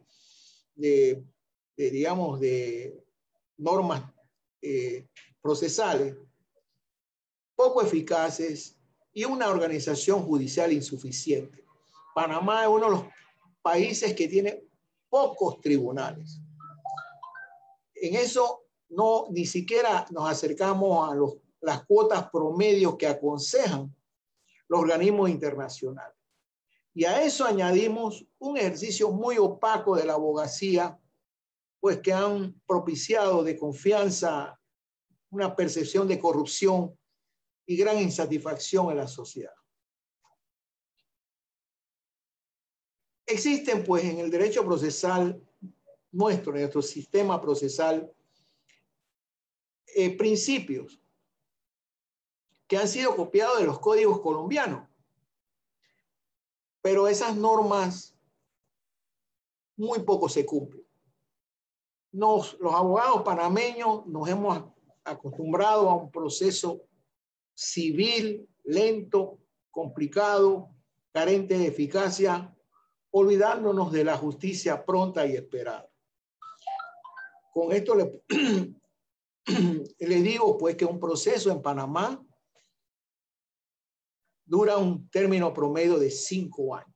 Speaker 4: digamos, de normas procesales poco eficaces y una organización judicial insuficiente. Panamá es uno de los países que tiene pocos tribunales. En eso ni siquiera nos acercamos a las cuotas promedios que aconsejan los organismos internacionales. Y a eso añadimos un ejercicio muy opaco de la abogacía, pues que han propiciado de confianza una percepción de corrupción y gran insatisfacción en la sociedad. Existen, pues, en el derecho procesal nuestro sistema procesal, principios que han sido copiados de los códigos colombianos, pero esas normas muy poco se cumplen. Los abogados panameños nos hemos acostumbrado a un proceso civil lento, complicado, carente de eficacia, olvidándonos de la justicia pronta y esperada. Con esto le digo pues que un proceso en Panamá dura un término promedio de 5 años.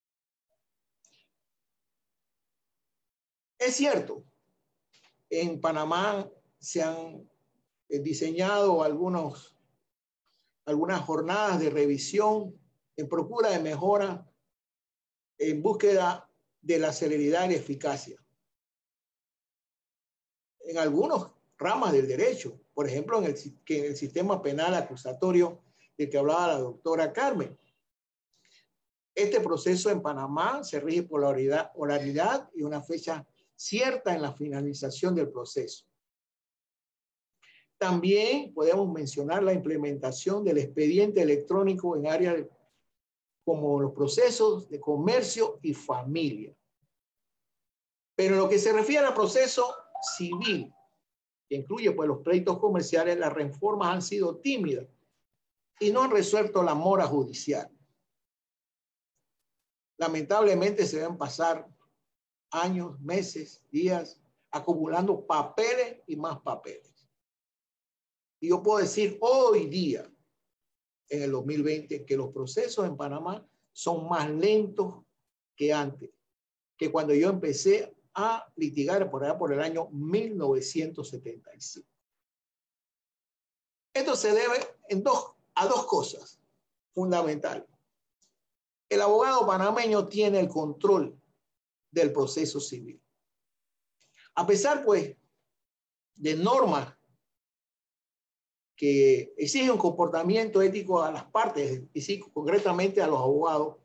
Speaker 4: Es cierto, en Panamá se han diseñado algunas jornadas de revisión en procura de mejora en búsqueda de la celeridad y eficacia. En algunas ramas del derecho, por ejemplo, en el sistema penal acusatorio del que hablaba la doctora Carmen. Este proceso en Panamá se rige por la oralidad y una fecha cierta en la finalización del proceso. También podemos mencionar la implementación del expediente electrónico en áreas como los procesos de comercio y familia. Pero en lo que se refiere al proceso civil, que incluye pues, los pleitos comerciales, las reformas han sido tímidas y no han resuelto la mora judicial. Lamentablemente se deben pasar años, meses, días, acumulando papeles y más papeles. Y yo puedo decir hoy día, en el 2020, que los procesos en Panamá son más lentos que antes, que cuando yo empecé a litigar por allá por el año 1975. Esto se debe a dos cosas fundamentales. El abogado panameño tiene el control del proceso civil. A pesar, pues, de normas que exigen un comportamiento ético a las partes, y sí, concretamente a los abogados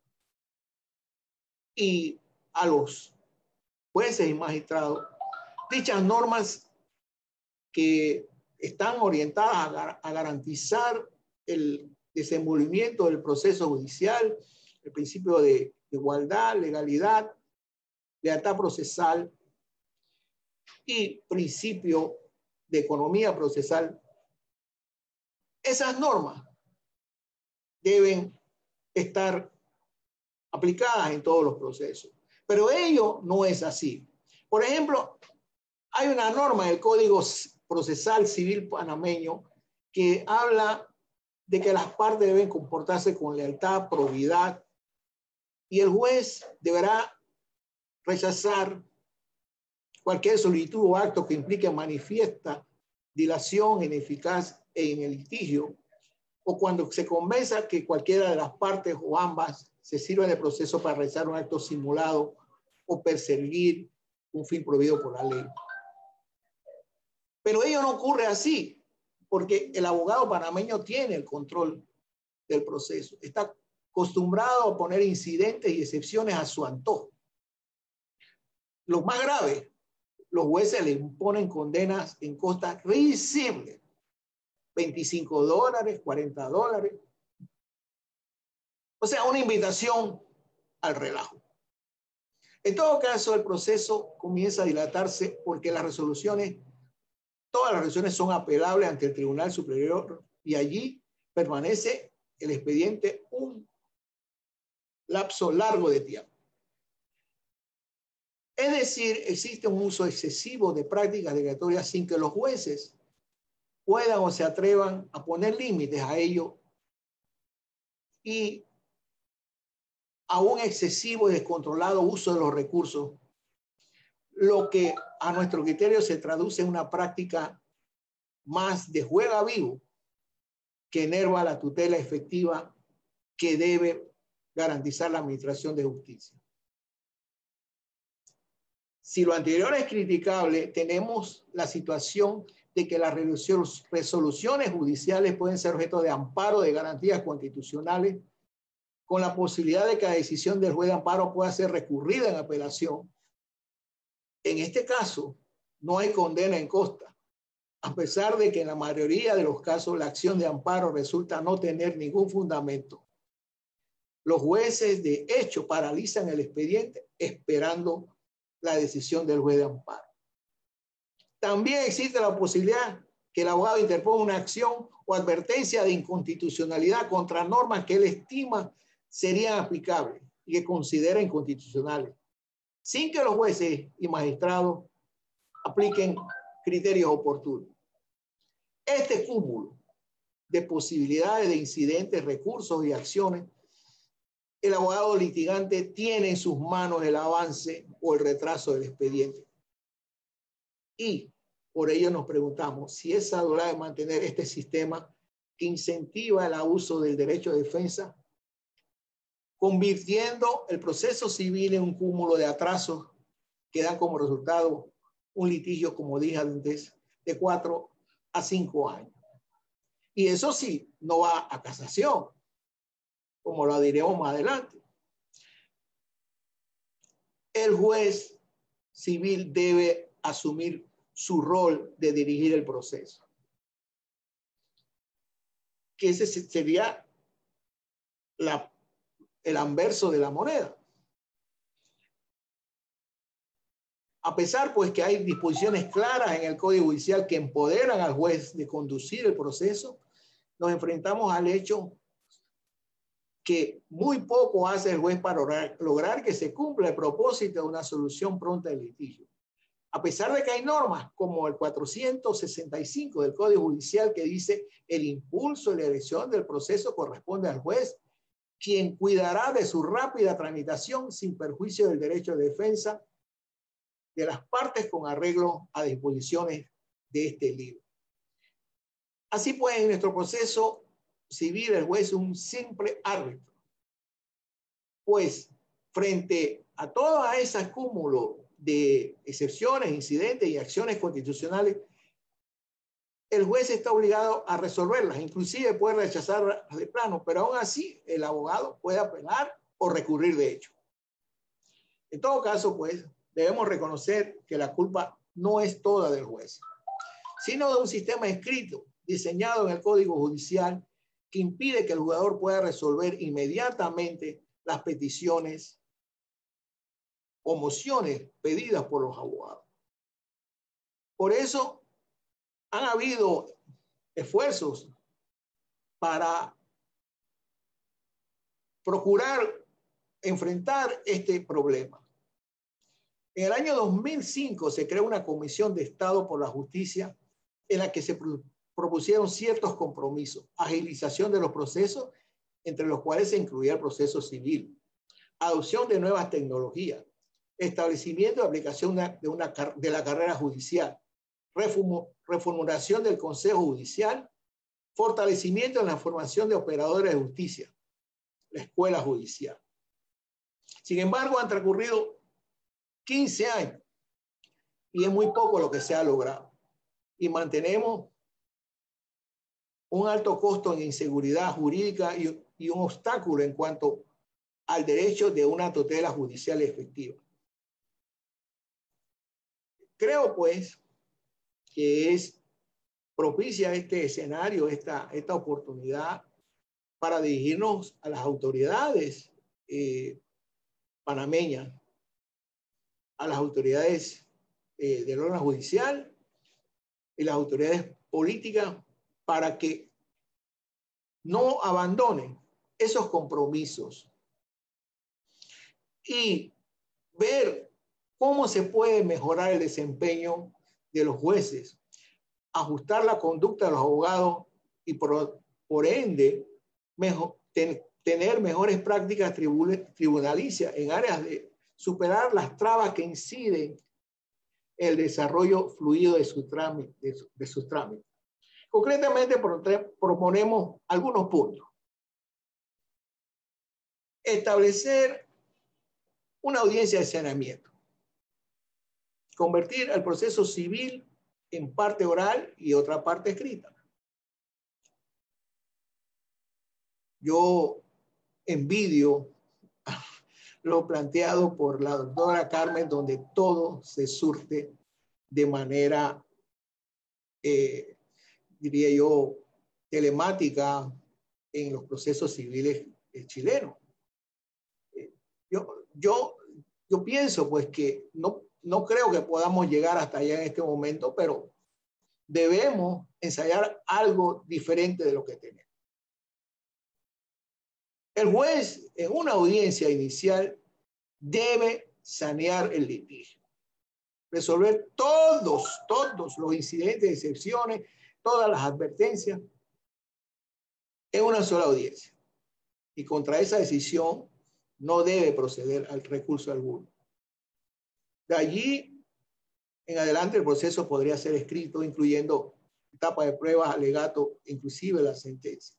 Speaker 4: y a los jueces y magistrados, dichas normas que están orientadas a garantizar el desenvolvimiento del proceso judicial, el principio de igualdad, legalidad, lealtad procesal y principio de economía procesal, esas normas deben estar aplicadas en todos los procesos. Pero ello no es así. Por ejemplo, hay una norma del Código Procesal Civil panameño que habla de que las partes deben comportarse con lealtad, probidad, y el juez deberá rechazar cualquier solicitud o acto que implique manifiesta dilación ineficaz en el litigio, o cuando se convenza que cualquiera de las partes o ambas se sirva de proceso para realizar un acto simulado o perseguir un fin prohibido por la ley. Pero ello no ocurre así, porque el abogado panameño tiene el control del proceso. Está acostumbrado a poner incidentes y excepciones a su antojo. Lo más grave, los jueces le imponen condenas en costas risibles. $25, $40. O sea, una invitación al relajo. En todo caso, el proceso comienza a dilatarse porque las resoluciones, todas las resoluciones son apelables ante el Tribunal Superior y allí permanece el expediente un lapso largo de tiempo. Es decir, existe un uso excesivo de prácticas migratorias sin que los jueces puedan o se atrevan a poner límites a ello, y a un excesivo y descontrolado uso de los recursos, lo que a nuestro criterio se traduce en una práctica más de juega vivo que enerva la tutela efectiva que debe garantizar la administración de justicia. Si lo anterior es criticable, tenemos la situación de que las resoluciones judiciales pueden ser objeto de amparo de garantías constitucionales, con la posibilidad de que la decisión del juez de amparo pueda ser recurrida en apelación. En este caso, no hay condena en costa, a pesar de que en la mayoría de los casos la acción de amparo resulta no tener ningún fundamento. Los jueces de hecho paralizan el expediente esperando la decisión del juez de amparo. También existe la posibilidad que el abogado interponga una acción o advertencia de inconstitucionalidad contra normas que él estima serían aplicables y que considera inconstitucionales, sin que los jueces y magistrados apliquen criterios oportunos. Este cúmulo de posibilidades de incidentes, recursos y acciones, el abogado litigante tiene en sus manos el avance o el retraso del expediente. Y por ello nos preguntamos si es saludable mantener este sistema que incentiva el abuso del derecho de defensa, convirtiendo el proceso civil en un cúmulo de atrasos que dan como resultado un litigio, como dije antes, de 4 a 5 años. Y eso sí, no va a casación, como lo diremos más adelante. El juez civil debe asumir su rol de dirigir el proceso, que ese sería el anverso de la moneda. A pesar pues que hay disposiciones claras en el Código Judicial que empoderan al juez de conducir el proceso, nos enfrentamos al hecho que muy poco hace el juez para lograr que se cumpla el propósito de una solución pronta del litigio. A pesar de que hay normas como el 465 del Código Judicial que dice el impulso y la dirección del proceso corresponde al juez, quien cuidará de su rápida tramitación sin perjuicio del derecho de defensa de las partes con arreglo a disposiciones de este libro. Así pues, en nuestro proceso civil, el juez es un simple árbitro. Pues, frente a todo ese cúmulo de excepciones, incidentes y acciones constitucionales, el juez está obligado a resolverlas, inclusive puede rechazarlas de plano, pero aún así el abogado puede apelar o recurrir de hecho. En todo caso, pues, debemos reconocer que la culpa no es toda del juez, sino de un sistema escrito, diseñado en el Código Judicial, que impide que el jugador pueda resolver inmediatamente las peticiones o mociones pedidas por los abogados. Por eso, han habido esfuerzos para procurar enfrentar este problema. En el año 2005 se creó una Comisión de Estado por la Justicia en la que se propusieron ciertos compromisos, agilización de los procesos, entre los cuales se incluía el proceso civil, adopción de nuevas tecnologías, establecimiento de aplicación de la carrera judicial, reformulación del Consejo Judicial, fortalecimiento en la formación de operadores de justicia, la escuela judicial. Sin embargo, han transcurrido 15 años y es muy poco lo que se ha logrado. Y mantenemos un alto costo en inseguridad jurídica y un obstáculo en cuanto al derecho de una tutela judicial efectiva. Creo, pues, que es propicia este escenario, esta oportunidad para dirigirnos a las autoridades panameñas, a las autoridades del orden judicial y las autoridades políticas para que no abandonen esos compromisos y ver cómo se puede mejorar el desempeño de los jueces, ajustar la conducta de los abogados y por ende tener mejores prácticas tribunalicias en áreas de superar las trabas que inciden en el desarrollo fluido de sus trámites. Concretamente, proponemos algunos puntos. Establecer una audiencia de saneamiento. Convertir el proceso civil en parte oral y otra parte escrita. Yo envidio lo planteado por la doctora Carmen, donde todo se surte de manera, diría yo, telemática en los procesos civiles chilenos. Yo pienso pues que no creo que podamos llegar hasta allá en este momento, pero debemos ensayar algo diferente de lo que tenemos. El juez en una audiencia inicial debe sanear el litigio, resolver todos los incidentes, excepciones, todas las advertencias en una sola audiencia. Y contra esa decisión no debe proceder al recurso alguno. De allí en adelante el proceso podría ser escrito, incluyendo etapa de pruebas, alegato, inclusive la sentencia.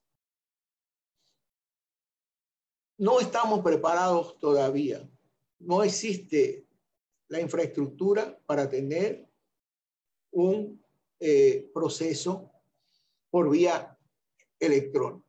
Speaker 4: No estamos preparados todavía. No existe la infraestructura para tener un proceso por vía electrónica.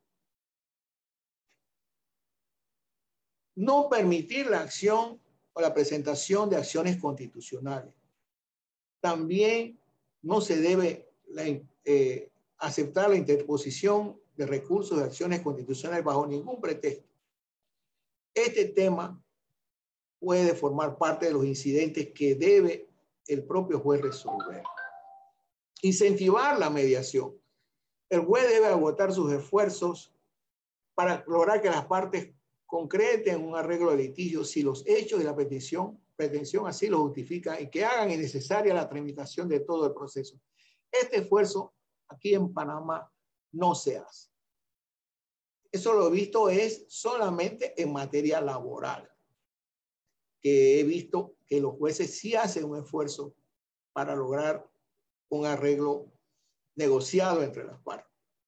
Speaker 4: No permitir la acción o la presentación de acciones constitucionales. También no se debe aceptar la interposición de recursos de acciones constitucionales bajo ningún pretexto. Este tema puede formar parte de los incidentes que debe el propio juez resolver. Incentivar la mediación. El juez debe agotar sus esfuerzos para lograr que las partes concreten un arreglo de litigio si los hechos y la pretensión así lo justifican y que hagan innecesaria la tramitación de todo el proceso. Este esfuerzo aquí en Panamá no se hace. Eso lo he visto es solamente en materia laboral, que he visto que los jueces sí hacen un esfuerzo para lograr un arreglo negociado entre las partes.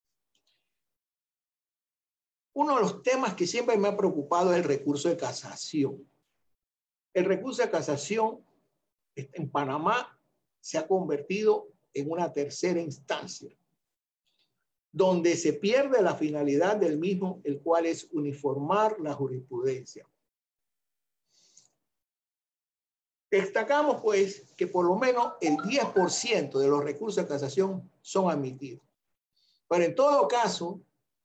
Speaker 4: Uno de los temas que siempre me ha preocupado es el recurso de casación. El recurso de casación en Panamá se ha convertido en una tercera instancia, donde se pierde la finalidad del mismo, el cual es uniformar la jurisprudencia. Destacamos, pues, que por lo menos el 10% de los recursos de casación son admitidos. Pero en todo caso,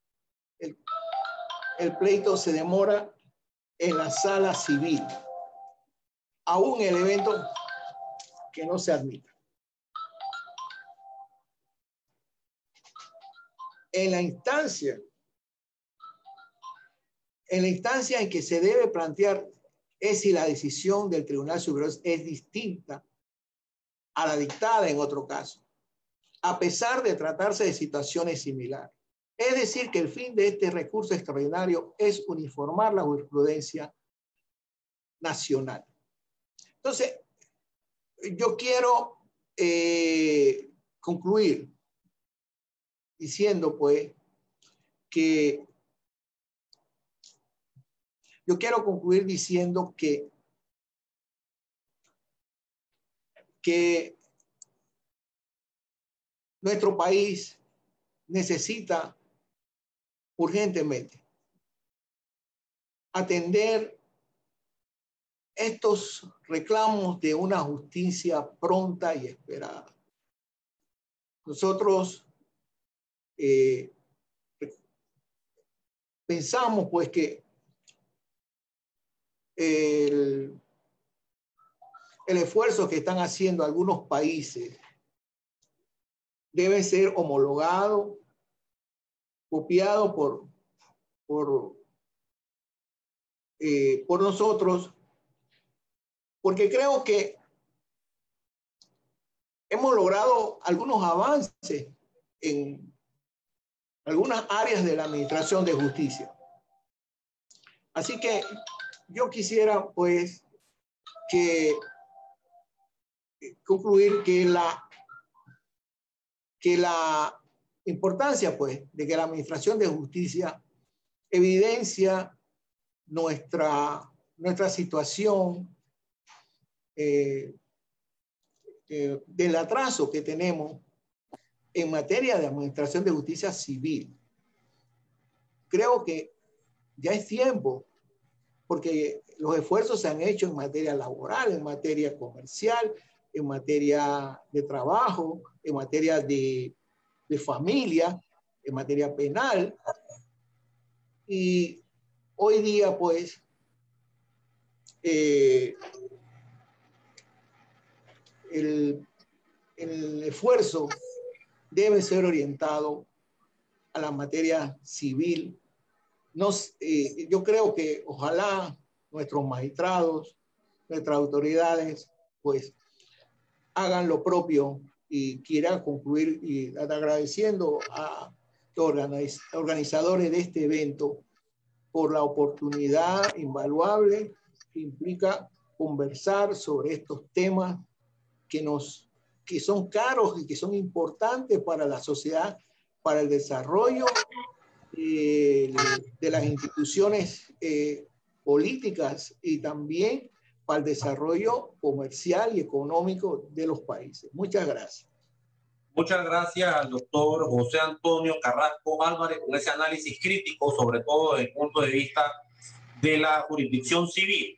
Speaker 4: el pleito se demora en la sala civil, aún el evento que no se admita. en la instancia en que se debe plantear es si la decisión del Tribunal Superior es distinta a la dictada en otro caso, a pesar de tratarse de situaciones similares. Es decir, que el fin de este recurso extraordinario es uniformar la jurisprudencia nacional. Entonces, yo quiero concluir diciendo, pues, que nuestro país necesita urgentemente atender estos reclamos de una justicia pronta y esperada. Nosotros pensamos, pues, que el esfuerzo que están haciendo algunos países debe ser homologado, copiado por nosotros, porque creo que hemos logrado algunos avances en algunas áreas de la administración de justicia. Así que yo quisiera, pues, concluir que la importancia, pues, de que la administración de justicia evidencia nuestra situación del atraso que tenemos en materia de administración de justicia civil. Creo que ya es tiempo, porque los esfuerzos se han hecho en materia laboral, en materia comercial, en materia de trabajo, en materia de familia, en materia penal. Y hoy día, pues, el esfuerzo debe ser orientado a la materia civil. Yo creo que ojalá nuestros magistrados, nuestras autoridades, pues, hagan lo propio, y quiera concluir y agradeciendo a los organizadores de este evento por la oportunidad invaluable que implica conversar sobre estos temas que son caros y que son importantes para la sociedad, para el desarrollo de las instituciones políticas y también para el desarrollo comercial y económico de los países. Muchas gracias.
Speaker 3: Muchas gracias al doctor José Antonio Carrasco Álvarez con ese análisis crítico, sobre todo desde el punto de vista de la jurisdicción civil.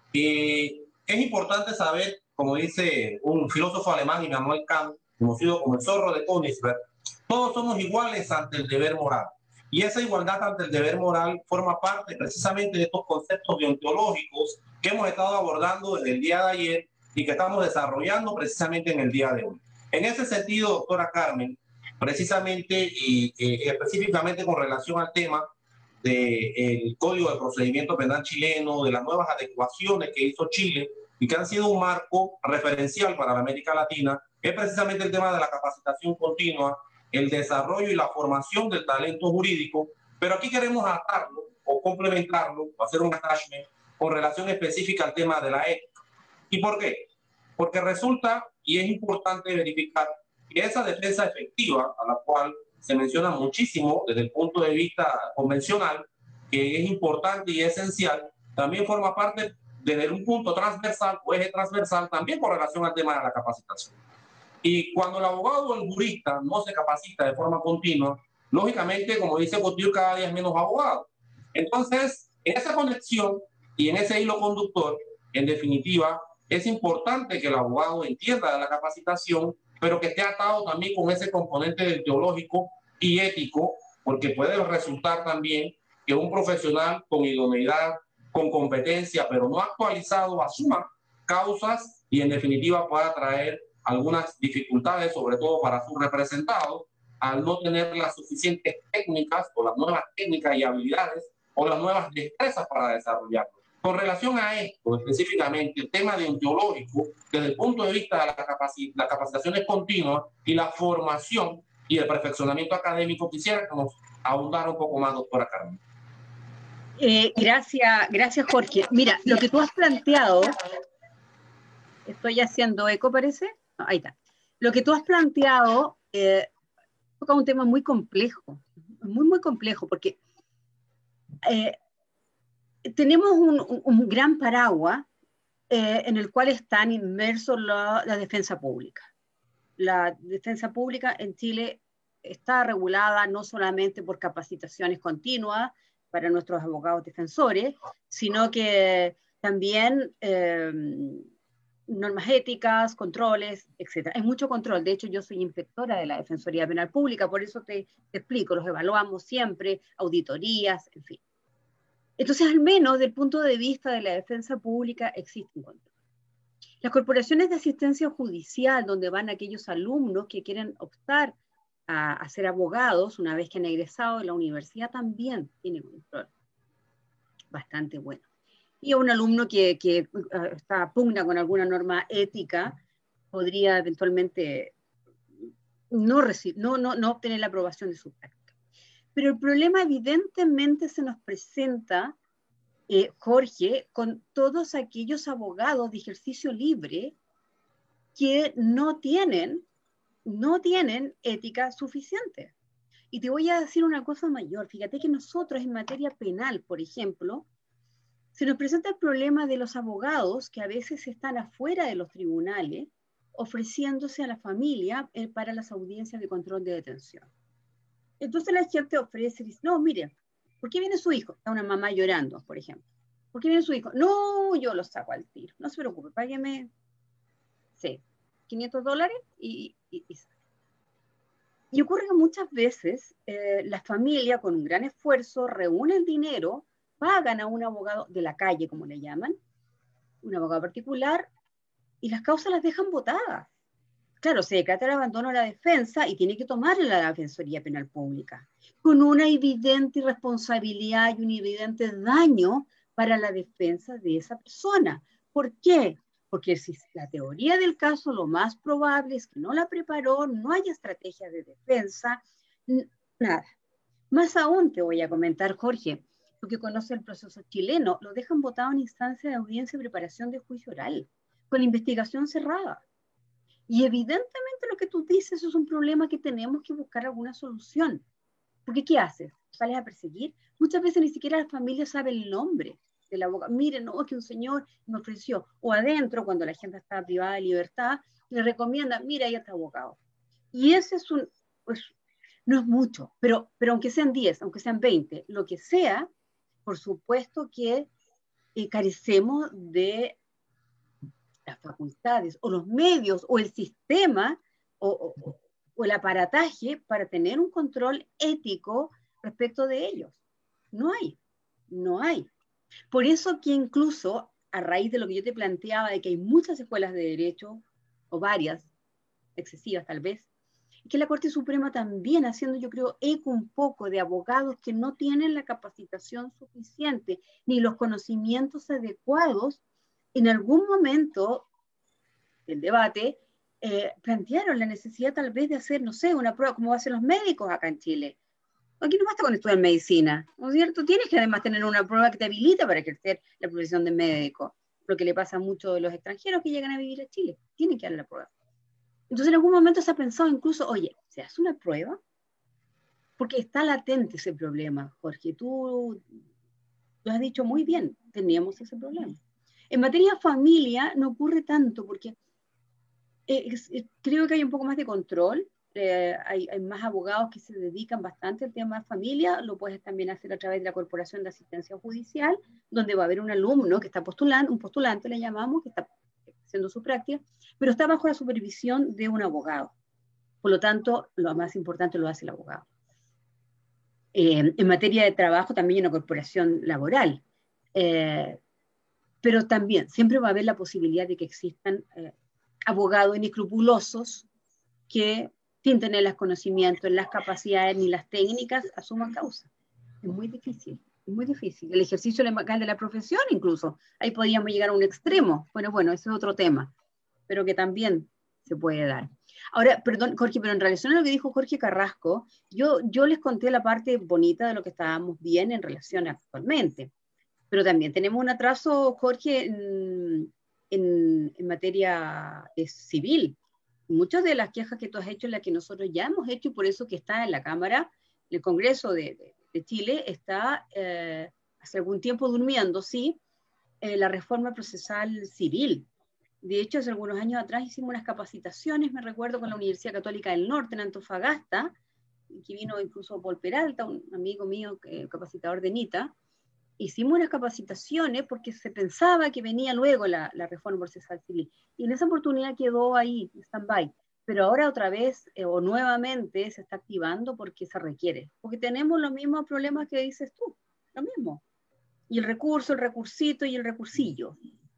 Speaker 3: Es importante saber, como dice un filósofo alemán, Immanuel Kant, conocido como el zorro de Königsberg, todos somos iguales ante el deber moral. Y esa igualdad ante el deber moral forma parte precisamente de estos conceptos deontológicos que hemos estado abordando desde el día de ayer y que estamos desarrollando precisamente en el día de hoy. En ese sentido, doctora Carmen, precisamente y específicamente con relación al tema del Código de Procedimiento Penal chileno, de las nuevas adecuaciones que hizo Chile y que han sido un marco referencial para la América Latina, es precisamente el tema de la capacitación continua, el desarrollo y la formación del talento jurídico, pero aquí queremos atarlo o complementarlo, o hacer un attachment con relación específica al tema de la ética. ¿Y por qué? Porque resulta, y es importante verificar, que esa defensa efectiva, a la cual se menciona muchísimo desde el punto de vista convencional, que es importante y esencial, también forma parte desde un punto transversal o eje transversal también con relación al tema de la capacitación. Y cuando el abogado o el jurista no se capacita de forma continua, lógicamente, como dice Couture, cada día es menos abogado. Entonces, en esa conexión y en ese hilo conductor, en definitiva, es importante que el abogado entienda de la capacitación, pero que esté atado también con ese componente teológico y ético, porque puede resultar también que un profesional con idoneidad, con competencia, pero no actualizado, asuma causas y en definitiva pueda traer algunas dificultades, sobre todo para sus representados, al no tener las suficientes técnicas o las nuevas técnicas y habilidades o las nuevas destrezas para desarrollarlo. Con relación a esto, específicamente, el tema deontológico, desde el punto de vista de la capacitación continua y la formación y el perfeccionamiento académico, quisiera que nos ahondara un poco más, doctora Carmen.
Speaker 2: Gracias, Jorge. Mira, lo que tú has planteado, estoy haciendo eco, parece. No, ahí está. Lo que tú has planteado toca un tema muy complejo, muy complejo, porque tenemos un gran paraguas en el cual están inmersos la defensa pública. La defensa pública en Chile está regulada no solamente por capacitaciones continuas para nuestros abogados defensores, sino que también normas éticas, controles, etc. Hay mucho control. De hecho, yo soy inspectora de la Defensoría Penal Pública, por eso te explico, los evaluamos siempre, auditorías, en fin. Entonces, al menos desde el punto de vista de la defensa pública, existe un control. Las corporaciones de asistencia judicial, donde van aquellos alumnos que quieren optar a ser abogados una vez que han egresado de la universidad, también tienen un control bastante bueno. Y a un alumno que pugna con alguna norma ética, podría eventualmente no obtener la aprobación de su práctica. Pero el problema evidentemente se nos presenta, Jorge, con todos aquellos abogados de ejercicio libre que no tienen ética suficiente. Y te voy a decir una cosa mayor. Fíjate que nosotros en materia penal, por ejemplo, se nos presenta el problema de los abogados que a veces están afuera de los tribunales ofreciéndose a la familia para las audiencias de control de detención. Entonces la gente ofrece y dice, no, mire, ¿por qué viene su hijo? Está una mamá llorando, por ejemplo. ¿Por qué viene su hijo? No, yo lo saco al tiro. No se preocupe, págueme, sí, $500 y sale. Y ocurre que muchas veces la familia, con un gran esfuerzo, reúne el dinero, pagan a un abogado de la calle, como le llaman, un abogado particular, y las causas las dejan botadas. Claro, se decreta el abandono a la defensa y tiene que tomarle la Defensoría Penal Pública, con una evidente irresponsabilidad y un evidente daño para la defensa de esa persona. ¿Por qué? Porque si la teoría del caso, lo más probable es que no la preparó, no haya estrategia de defensa, nada. Más aún te voy a comentar, Jorge, porque conoce el proceso chileno, lo dejan votado en instancia de audiencia y preparación de juicio oral, con investigación cerrada. Y evidentemente lo que tú dices es un problema que tenemos que buscar alguna solución. Porque ¿qué haces? ¿Sales a perseguir? Muchas veces ni siquiera la familia sabe el nombre del abogado. Miren, no, que un señor me ofreció. O adentro, cuando la gente está privada de libertad, le recomienda, mira, ahí está abogado. Y ese es pues, no es mucho, pero aunque sean 10, aunque sean 20, lo que sea, por supuesto que carecemos de las facultades o los medios o el sistema o el aparataje para tener un control ético respecto de ellos. No hay. Por eso que incluso a raíz de lo que yo te planteaba de que hay muchas escuelas de derecho, o varias, excesivas tal vez, y que la Corte Suprema también haciendo, yo creo, eco un poco de abogados que no tienen la capacitación suficiente ni los conocimientos adecuados, en algún momento del debate, plantearon la necesidad tal vez de hacer, no sé, una prueba como hacen los médicos acá en Chile. Aquí no basta con estudiar medicina, ¿no es cierto? Tienes que además tener una prueba que te habilita para ejercer la profesión de médico, lo que le pasa a muchos de los extranjeros que llegan a vivir a Chile. Tienen que dar la prueba. Entonces en algún momento se ha pensado incluso, oye, ¿se hace una prueba? Porque está latente ese problema, Jorge. Tú lo has dicho muy bien, teníamos ese problema. En materia de familia no ocurre tanto porque creo que hay un poco más de control, hay más abogados que se dedican bastante al tema de familia, lo puedes también hacer a través de la Corporación de Asistencia Judicial, donde va a haber un alumno que está postulando, un postulante le llamamos, que está haciendo su práctica, pero está bajo la supervisión de un abogado. Por lo tanto, lo más importante lo hace el abogado. En materia de trabajo también hay una corporación laboral, pero también siempre va a haber la posibilidad de que existan abogados inescrupulosos que sin tener los conocimientos, las capacidades ni las técnicas, asuman causa. Es muy difícil, es muy difícil. El ejercicio legal de la profesión incluso, ahí podríamos llegar a un extremo. Bueno, ese es otro tema, pero que también se puede dar. Ahora, perdón, Jorge, pero en relación a lo que dijo Jorge Carrasco, yo les conté la parte bonita de lo que estábamos bien en relación actualmente, pero también tenemos un atraso, Jorge, en materia civil. Muchas de las quejas que tú has hecho, las que nosotros ya hemos hecho, y por eso que está en la Cámara, el Congreso de Chile, está hace algún tiempo durmiendo, sí, la reforma procesal civil. De hecho, hace algunos años atrás hicimos unas capacitaciones, me recuerdo, con la Universidad Católica del Norte en Antofagasta, que vino incluso Paul Peralta, un amigo mío, capacitador de NITA. Hicimos unas capacitaciones porque se pensaba que venía luego la reforma procesal civil. Y en esa oportunidad quedó ahí, stand-by. Pero ahora otra vez, o nuevamente, se está activando porque se requiere. Porque tenemos los mismos problemas que dices tú, lo mismo. Y el recurso, el recursito y el recursillo.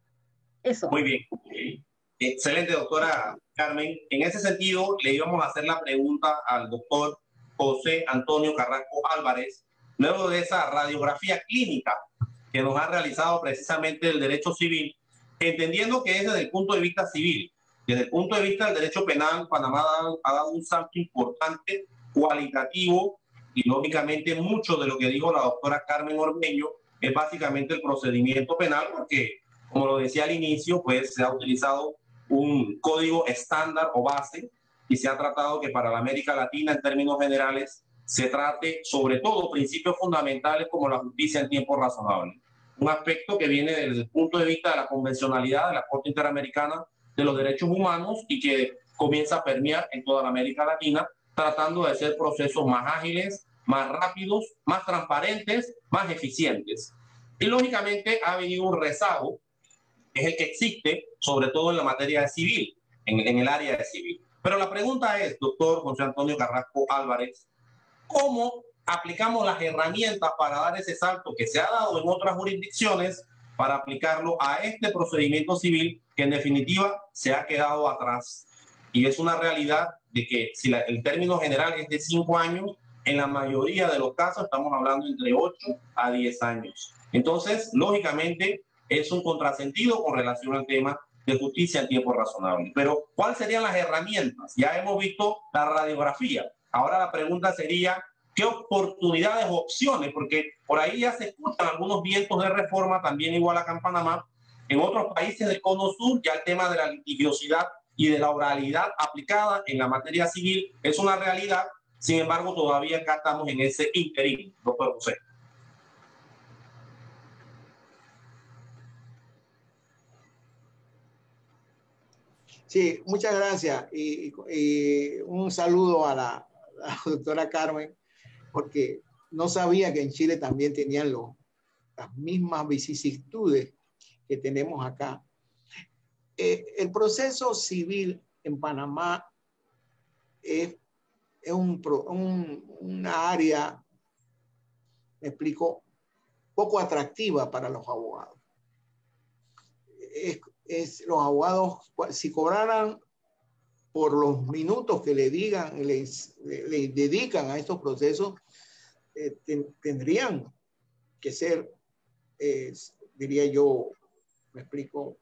Speaker 2: Eso.
Speaker 3: Muy bien. Excelente, doctora Carmen. En ese sentido, le íbamos a hacer la pregunta al doctor José Antonio Carrasco Álvarez, luego de esa radiografía clínica que nos ha realizado precisamente el derecho civil, entendiendo que es desde el punto de vista civil. Desde el punto de vista del derecho penal, Panamá ha dado un salto importante, cualitativo, y lógicamente mucho de lo que dijo la doctora Carmen Ormeño es básicamente el procedimiento penal, porque, como lo decía al inicio, pues se ha utilizado un código estándar o base y se ha tratado que para la América Latina, en términos generales, se trate sobre todo principios fundamentales como la justicia en tiempo razonable. Un aspecto que viene desde el punto de vista de la convencionalidad de la Corte Interamericana de los Derechos Humanos y que comienza a permear en toda la América Latina, tratando de hacer procesos más ágiles, más rápidos, más transparentes, más eficientes. Y lógicamente ha venido un rezago, es el que existe, sobre todo en la materia civil, en el área de civil. Pero la pregunta es, doctor José Antonio Carrasco Álvarez, ¿cómo aplicamos las herramientas para dar ese salto que se ha dado en otras jurisdicciones para aplicarlo a este procedimiento civil que en definitiva se ha quedado atrás? Y es una realidad de que si el término general es de 5 años, en la mayoría de los casos estamos hablando entre 8 a 10 años. Entonces, lógicamente, es un contrasentido con relación al tema de justicia en tiempo razonable. Pero, ¿cuáles serían las herramientas? Ya hemos visto la radiografía. Ahora la pregunta sería, ¿qué oportunidades o opciones? Porque por ahí ya se escuchan algunos vientos de reforma, también igual acá en Panamá. En otros países del Cono Sur ya el tema de la litigiosidad y de la oralidad aplicada en la materia civil es una realidad. Sin embargo, todavía acá estamos en ese interín, doctor José.
Speaker 4: Sí, muchas gracias y un saludo a la doctora Carmen, porque no sabía que en Chile también tenían las mismas vicisitudes que tenemos acá. El proceso civil en Panamá es una área, me explico, poco atractiva para los abogados. Los abogados, si cobraran por los minutos que le dedican a estos procesos, tendrían que ser, diría yo, me explico,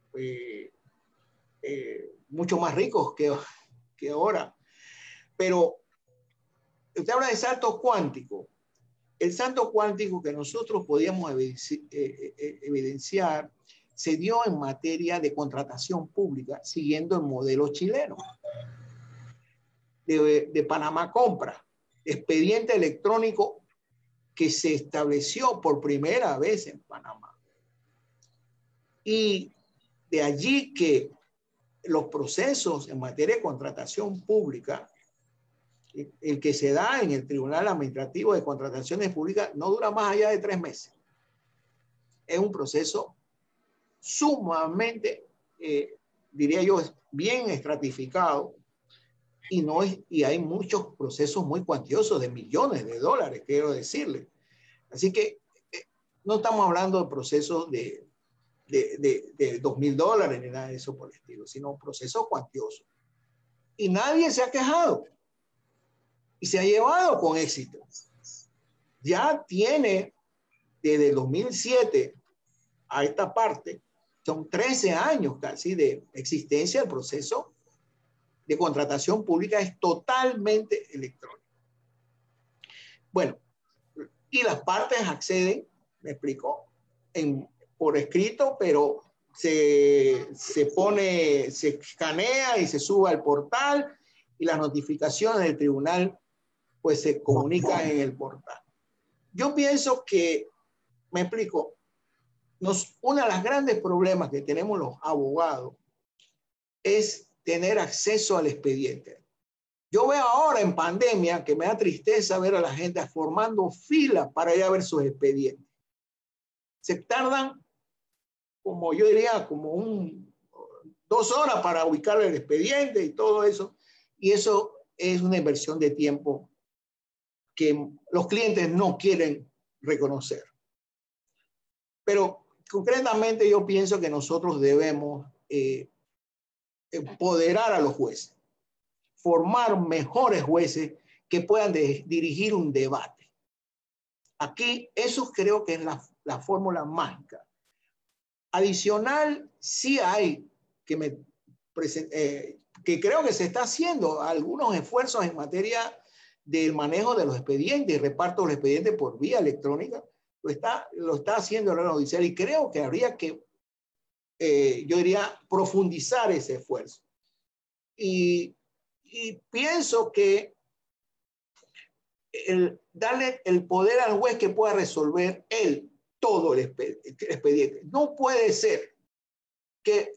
Speaker 4: mucho más ricos que ahora. Pero usted habla de salto cuántico. El salto cuántico que nosotros podíamos evidenciar se dio en materia de contratación pública, siguiendo el modelo chileno de Panamá Compra, expediente electrónico que se estableció por primera vez en Panamá. Y de allí que los procesos en materia de contratación pública, el que se da en el Tribunal Administrativo de Contrataciones Públicas, no dura más allá de 3 meses. Es un proceso sumamente, diría yo, bien estratificado y hay muchos procesos muy cuantiosos de millones de dólares, quiero decirle. Así que no estamos hablando de procesos de $2,000 ni nada de eso por el estilo, sino procesos cuantiosos. Y nadie se ha quejado. y se ha llevado con éxito. Ya tiene desde 2007 a esta parte, son 13 años casi de existencia del proceso de contratación pública, es totalmente electrónico. Bueno, y las partes acceden, me explico, por escrito, pero se escanea y se sube al portal y las notificaciones del tribunal pues se comunican en el portal. Yo pienso que, me explico, uno de los grandes problemas que tenemos los abogados es tener acceso al expediente. Yo veo ahora en pandemia que me da tristeza ver a la gente formando filas para ir a ver sus expedientes. Se tardan, como yo diría, como 2 horas para ubicar el expediente y todo eso. Y eso es una inversión de tiempo que los clientes no quieren reconocer. Pero concretamente yo pienso que nosotros debemos empoderar a los jueces, formar mejores jueces que puedan dirigir un debate. Aquí eso creo que es la fórmula mágica. Adicional, sí hay que creo que se está haciendo algunos esfuerzos en materia del manejo de los expedientes y reparto de los expedientes por vía electrónica. Lo está haciendo el órgano judicial y creo que habría que, yo diría, profundizar ese esfuerzo. Y pienso que darle el poder al juez que pueda resolver él todo el expediente. No puede ser que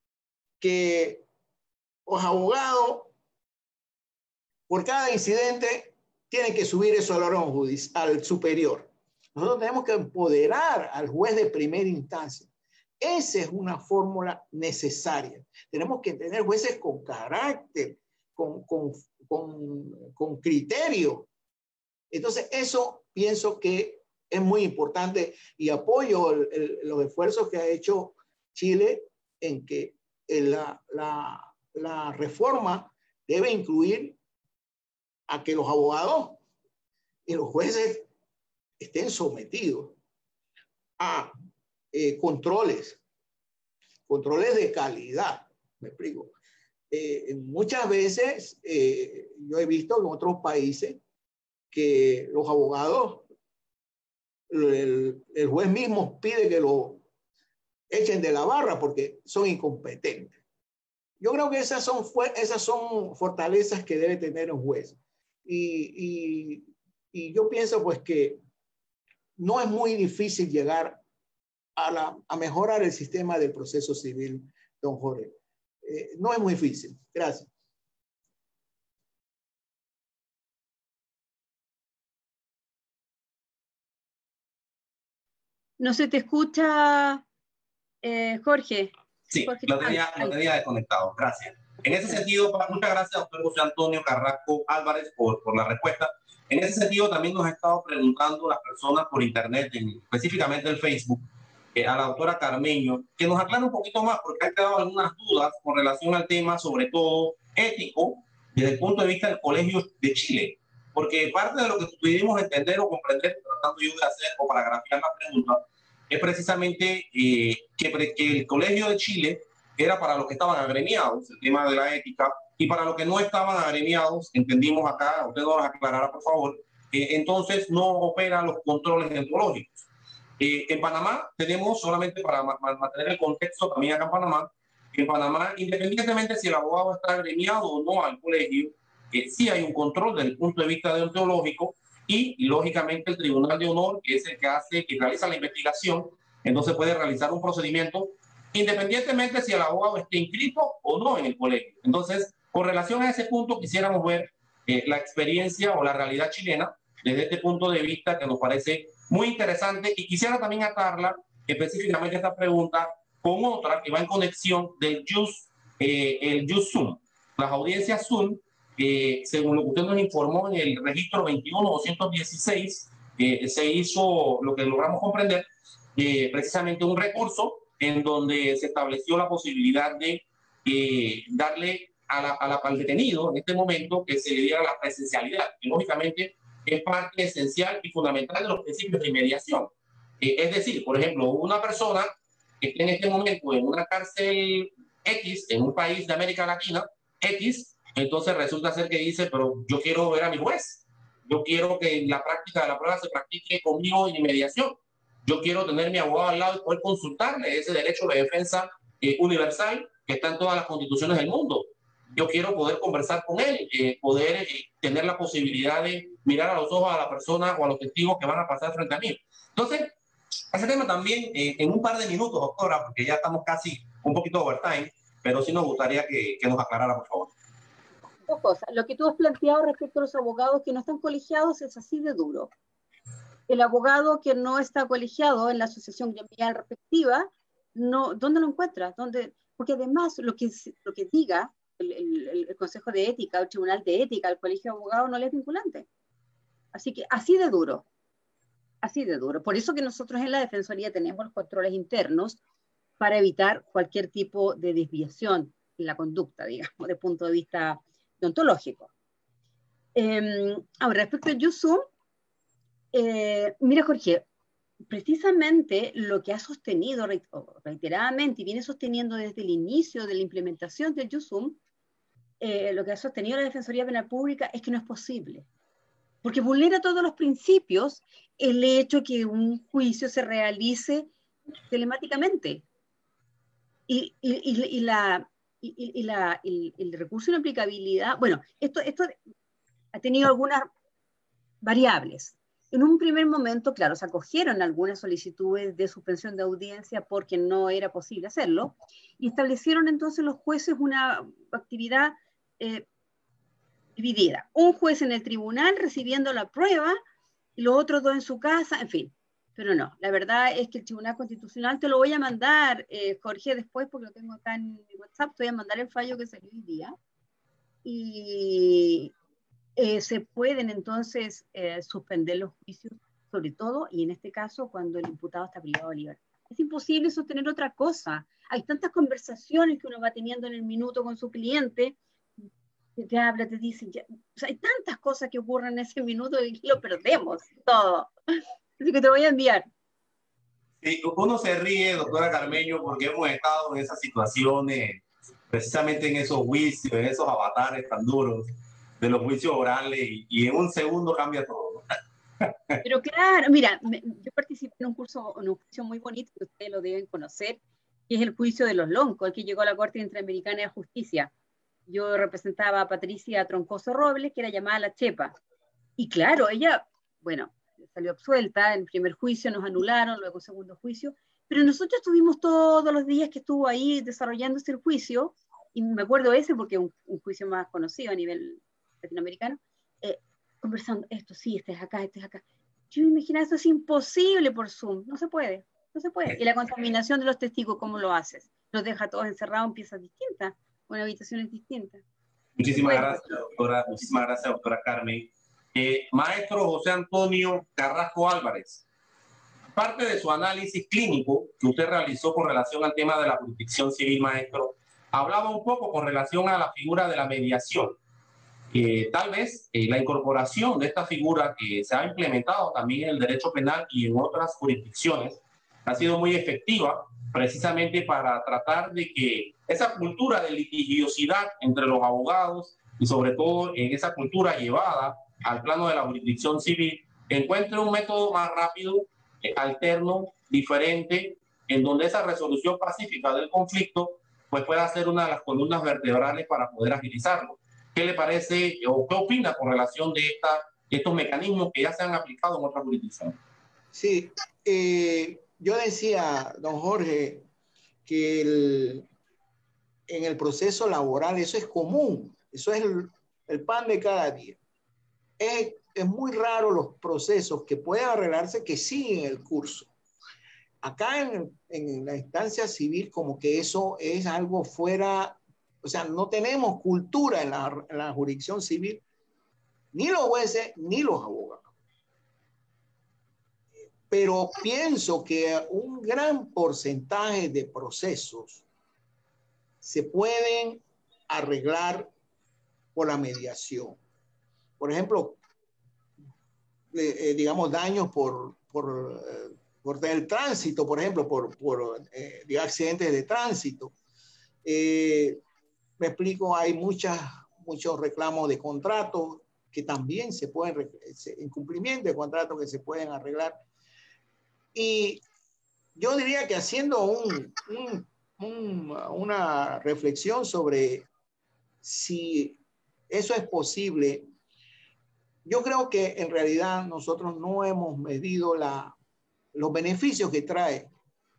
Speaker 4: los abogados, por cada incidente, tienen que subir eso al órgano judicial, al superior. Nosotros tenemos que empoderar al juez de primera instancia. Esa es una fórmula necesaria. Tenemos que tener jueces con carácter, con criterio. Entonces, eso pienso que es muy importante y apoyo los esfuerzos que ha hecho Chile en que la reforma debe incluir a que los abogados y los jueces estén sometidos a controles de calidad. Me explico. Muchas veces yo he visto en otros países que los abogados, el juez mismo pide que lo echen de la barra porque son incompetentes. Yo creo que esas son fortalezas que debe tener un juez. Y yo pienso pues que no es muy difícil llegar a mejorar el sistema del proceso civil, don Jorge. No es muy difícil. Gracias.
Speaker 2: No se te escucha, Jorge.
Speaker 3: Sí,
Speaker 2: Jorge,
Speaker 3: lo tenía desconectado. Gracias. En ese sentido, muchas gracias, doctor José Antonio Carrasco Álvarez, por la respuesta. En ese sentido, también nos ha estado preguntando las personas por internet, específicamente el Facebook, a la doctora Carmeño, que nos aclare un poquito más, porque ha quedado algunas dudas con relación al tema, sobre todo ético, desde el punto de vista del Colegio de Chile. Porque parte de lo que pudimos entender o comprender, tratando yo de hacer o para grafiar la pregunta, es precisamente que el Colegio de Chile era para los que estaban agremiados, el tema de la ética, y para los que no estaban agremiados, entendimos acá, usted nos aclarará por favor, entonces no operan los controles deontológicos. En Panamá tenemos, solamente para mantener el contexto también acá en Panamá, independientemente si el abogado está agremiado o no al colegio, sí hay un control desde el punto de vista deontológico y lógicamente el Tribunal de Honor, que es el que realiza la investigación, entonces puede realizar un procedimiento independientemente si el abogado esté inscrito o no en el colegio. Entonces, con relación a ese punto, quisiéramos ver la experiencia o la realidad chilena desde este punto de vista que nos parece muy interesante, y quisiera también atarla específicamente esta pregunta con otra que va en conexión del el Jus Zoom. Las audiencias Zoom, según lo que usted nos informó en el registro 21216, se hizo lo que logramos comprender, precisamente un recurso en donde se estableció la posibilidad de darle al detenido en este momento que se le diera la presencialidad, que lógicamente es parte esencial y fundamental de los principios de inmediación. Es decir, por ejemplo, una persona que esté en este momento en una cárcel X, en un país de América Latina, X, entonces resulta ser que dice, pero yo quiero ver a mi juez, yo quiero que la práctica de la prueba se practique conmigo en inmediación, yo quiero tener mi abogado al lado y poder consultarle ese derecho de defensa universal que está en todas las constituciones del mundo. Yo quiero poder conversar con él, poder tener la posibilidad de mirar a los ojos a la persona o a los testigos que van a pasar frente a mí. Entonces, ese tema también, en un par de minutos, doctora, porque ya estamos casi un poquito overtime, pero sí nos gustaría que nos aclarara, por favor.
Speaker 2: Dos cosas. Lo que tú has planteado respecto a los abogados que no están colegiados es así de duro. El abogado que no está colegiado en la asociación gremial respectiva, no, ¿dónde lo encuentra? ¿Dónde? Porque además lo que diga el Consejo de Ética, el Tribunal de Ética, el Colegio de Abogados no le es vinculante. Así que así de duro. Así de duro. Por eso que nosotros en la Defensoría tenemos los controles internos para evitar cualquier tipo de desviación en la conducta, digamos, desde el punto de vista deontológico. Ahora, respecto al Yusum, mira, Jorge, precisamente lo que ha sostenido reiteradamente y viene sosteniendo desde el inicio de la implementación del Yusum, lo que ha sostenido la Defensoría Penal Pública es que no es posible. Porque vulnera todos los principios el hecho que un juicio se realice telemáticamente. Y el recurso de aplicabilidad, bueno, esto ha tenido algunas variables. En un primer momento, claro, se acogieron algunas solicitudes de suspensión de audiencia porque no era posible hacerlo, y establecieron entonces los jueces una actividad dividida. Un juez en el tribunal recibiendo la prueba y los otros dos en su casa, en fin. Pero no, la verdad es que el Tribunal Constitucional, te lo voy a mandar, Jorge, después, porque lo tengo acá en mi WhatsApp, te voy a mandar el fallo que salió hoy día. Y se pueden entonces suspender los juicios, sobre todo, y en este caso, cuando el imputado está privado de libertad. Es imposible sostener otra cosa. Hay tantas conversaciones que uno va teniendo en el minuto con su cliente, te habla, te dice, ya, o sea, hay tantas cosas que ocurren en ese minuto y lo perdemos todo. Así que te voy a enviar.
Speaker 3: Sí, uno se ríe, doctora Carmeño, porque hemos estado en esas situaciones, precisamente en esos juicios, en esos avatares tan duros de los juicios orales, y en un segundo cambia todo.
Speaker 2: Pero claro, mira, yo participé en un juicio muy bonito que ustedes lo deben conocer, que es el juicio de los Loncos, el que llegó a la Corte Interamericana de Justicia. Yo representaba a Patricia Troncoso Robles, que era llamada La Chepa. Y claro, ella, bueno, salió absuelta, en el primer juicio nos anularon, luego segundo juicio, pero nosotros estuvimos todos los días que estuvo ahí desarrollándose el juicio, y me acuerdo ese porque es un juicio más conocido a nivel latinoamericano, conversando, esto sí, este es acá, este es acá. Yo me imaginaba, eso es imposible por Zoom, no se puede, no se puede. Y la contaminación de los testigos, ¿cómo lo haces? Los deja todos encerrados en piezas distintas, o en habitaciones distintas.
Speaker 3: Muchísimas gracias, doctora. Muchísimas gracias, doctora Carmen. Maestro José Antonio Carrasco Álvarez, parte de su análisis clínico que usted realizó con relación al tema de la jurisdicción civil, maestro, hablaba un poco con relación a la figura de la mediación. Tal vez la incorporación de esta figura que se ha implementado también en el derecho penal y en otras jurisdicciones ha sido muy efectiva precisamente para tratar de que esa cultura de litigiosidad entre los abogados y sobre todo en esa cultura llevada al plano de la jurisdicción civil encuentre un método más rápido, alterno, diferente, en donde esa resolución pacífica del conflicto pues pueda ser una de las columnas vertebrales para poder agilizarlo. ¿Qué le parece o qué opina con relación de estos mecanismos que ya se han aplicado en otras jurisdicciones?
Speaker 4: Sí, yo decía, don Jorge, que en el proceso laboral eso es común, eso es el pan de cada día. Es muy raro los procesos que pueden arreglarse que siguen el curso. Acá en la instancia civil como que eso es algo fuera, o sea, no tenemos cultura en la jurisdicción civil, ni los jueces ni los abogados. Pero pienso que un gran porcentaje de procesos se pueden arreglar por la mediación. Por ejemplo, digamos, daños por el tránsito, por ejemplo, por accidentes de tránsito. Me explico, hay muchos reclamos de contratos que también se pueden, incumplimiento de contratos que se pueden arreglar. Y yo diría que haciendo una reflexión sobre si eso es posible, yo creo que en realidad nosotros no hemos medido los beneficios que trae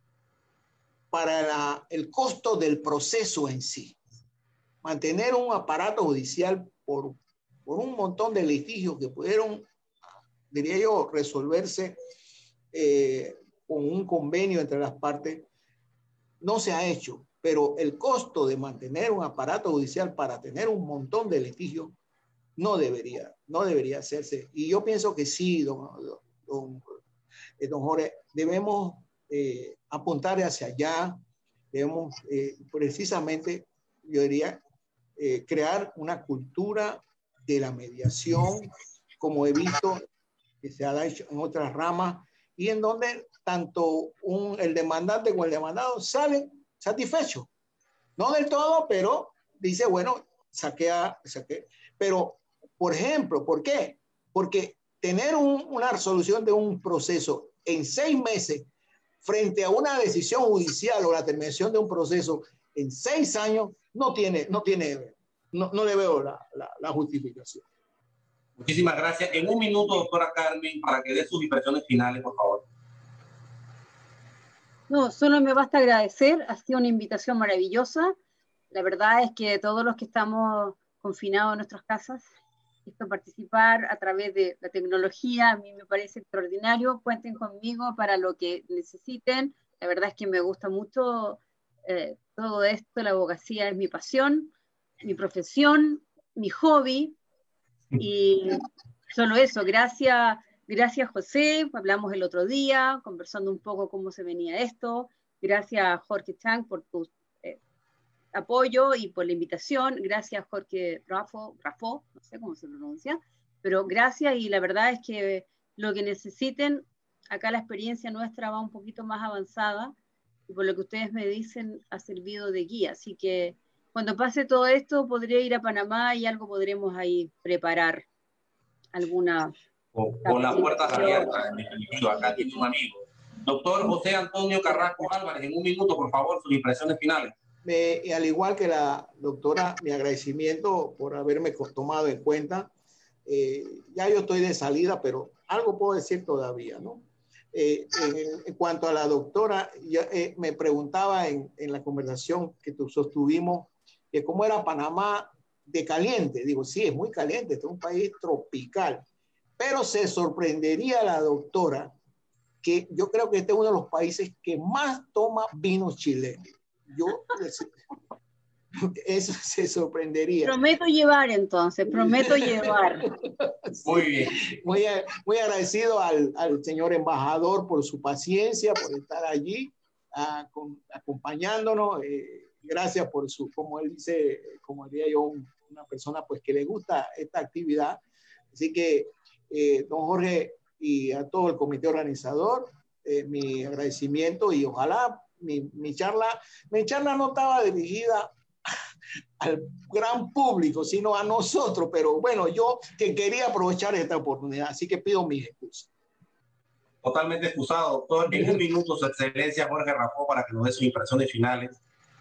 Speaker 4: para el costo del proceso en sí. Mantener un aparato judicial por un montón de litigios que pudieron, diría yo, resolverse con un convenio entre las partes, no se ha hecho. Pero el costo de mantener un aparato judicial para tener un montón de litigios no debería hacerse. Y yo pienso que sí, don Jorge, debemos apuntar hacia allá, debemos precisamente, yo diría, crear una cultura de la mediación, como he visto que se ha hecho en otras ramas, y en donde tanto el demandante como el demandado salen satisfechos. No del todo, pero dice, bueno, saqué. Pero, por ejemplo, ¿por qué? Porque tener una resolución de un proceso en 6 meses frente a una decisión judicial o la terminación de un proceso en 6 años no le veo la justificación.
Speaker 3: Muchísimas gracias. En un minuto, doctora Carmen, para que dé sus impresiones finales, por favor.
Speaker 2: No, solo me basta agradecer, ha sido una invitación maravillosa. La verdad es que todos los que estamos confinados en nuestras casas, participar a través de la tecnología, a mí me parece extraordinario. Cuenten conmigo para lo que necesiten. La verdad es que me gusta mucho todo esto, la abogacía es mi pasión, mi profesión, mi hobby, y solo eso. Gracias José, hablamos el otro día, conversando un poco cómo se venía esto. Gracias Jorge Chang por tu apoyo y por la invitación. Gracias Jorge Rafo, no sé cómo se pronuncia, pero gracias, y la verdad es que lo que necesiten, acá la experiencia nuestra va un poquito más avanzada, y por lo que ustedes me dicen ha servido de guía, así que cuando pase todo esto podría ir a Panamá y algo podremos ahí preparar, alguna...
Speaker 3: Con las puertas abiertas, en definitiva, acá tiene un amigo. Doctor José Antonio Carrasco Álvarez, en un minuto, por favor, sus impresiones finales.
Speaker 4: Al igual que la doctora, mi agradecimiento por haberme tomado en cuenta. Ya yo estoy de salida, pero algo puedo decir todavía, ¿no? En cuanto a la doctora, me preguntaba en la conversación que sostuvimos que cómo era Panamá de caliente. Digo, sí, es muy caliente, es un país tropical, pero se sorprendería la doctora que yo creo que este es uno de los países que más toma vino chileno. Eso se sorprendería.
Speaker 2: Prometo llevar entonces, prometo llevar.
Speaker 3: Muy bien.
Speaker 4: Muy agradecido al señor embajador por su paciencia, por estar allí acompañándonos. Gracias por como él dice, como diría yo, una persona pues que le gusta esta actividad. Así que, don Jorge, y a todo el comité organizador, mi agradecimiento, y ojalá mi charla no estaba dirigida al gran público, sino a nosotros, pero bueno, yo que quería aprovechar esta oportunidad, así que pido mis excusas.
Speaker 3: Totalmente excusado, doctor. En un minuto, su excelencia Jorge Rafo, para que nos dé sus impresiones finales.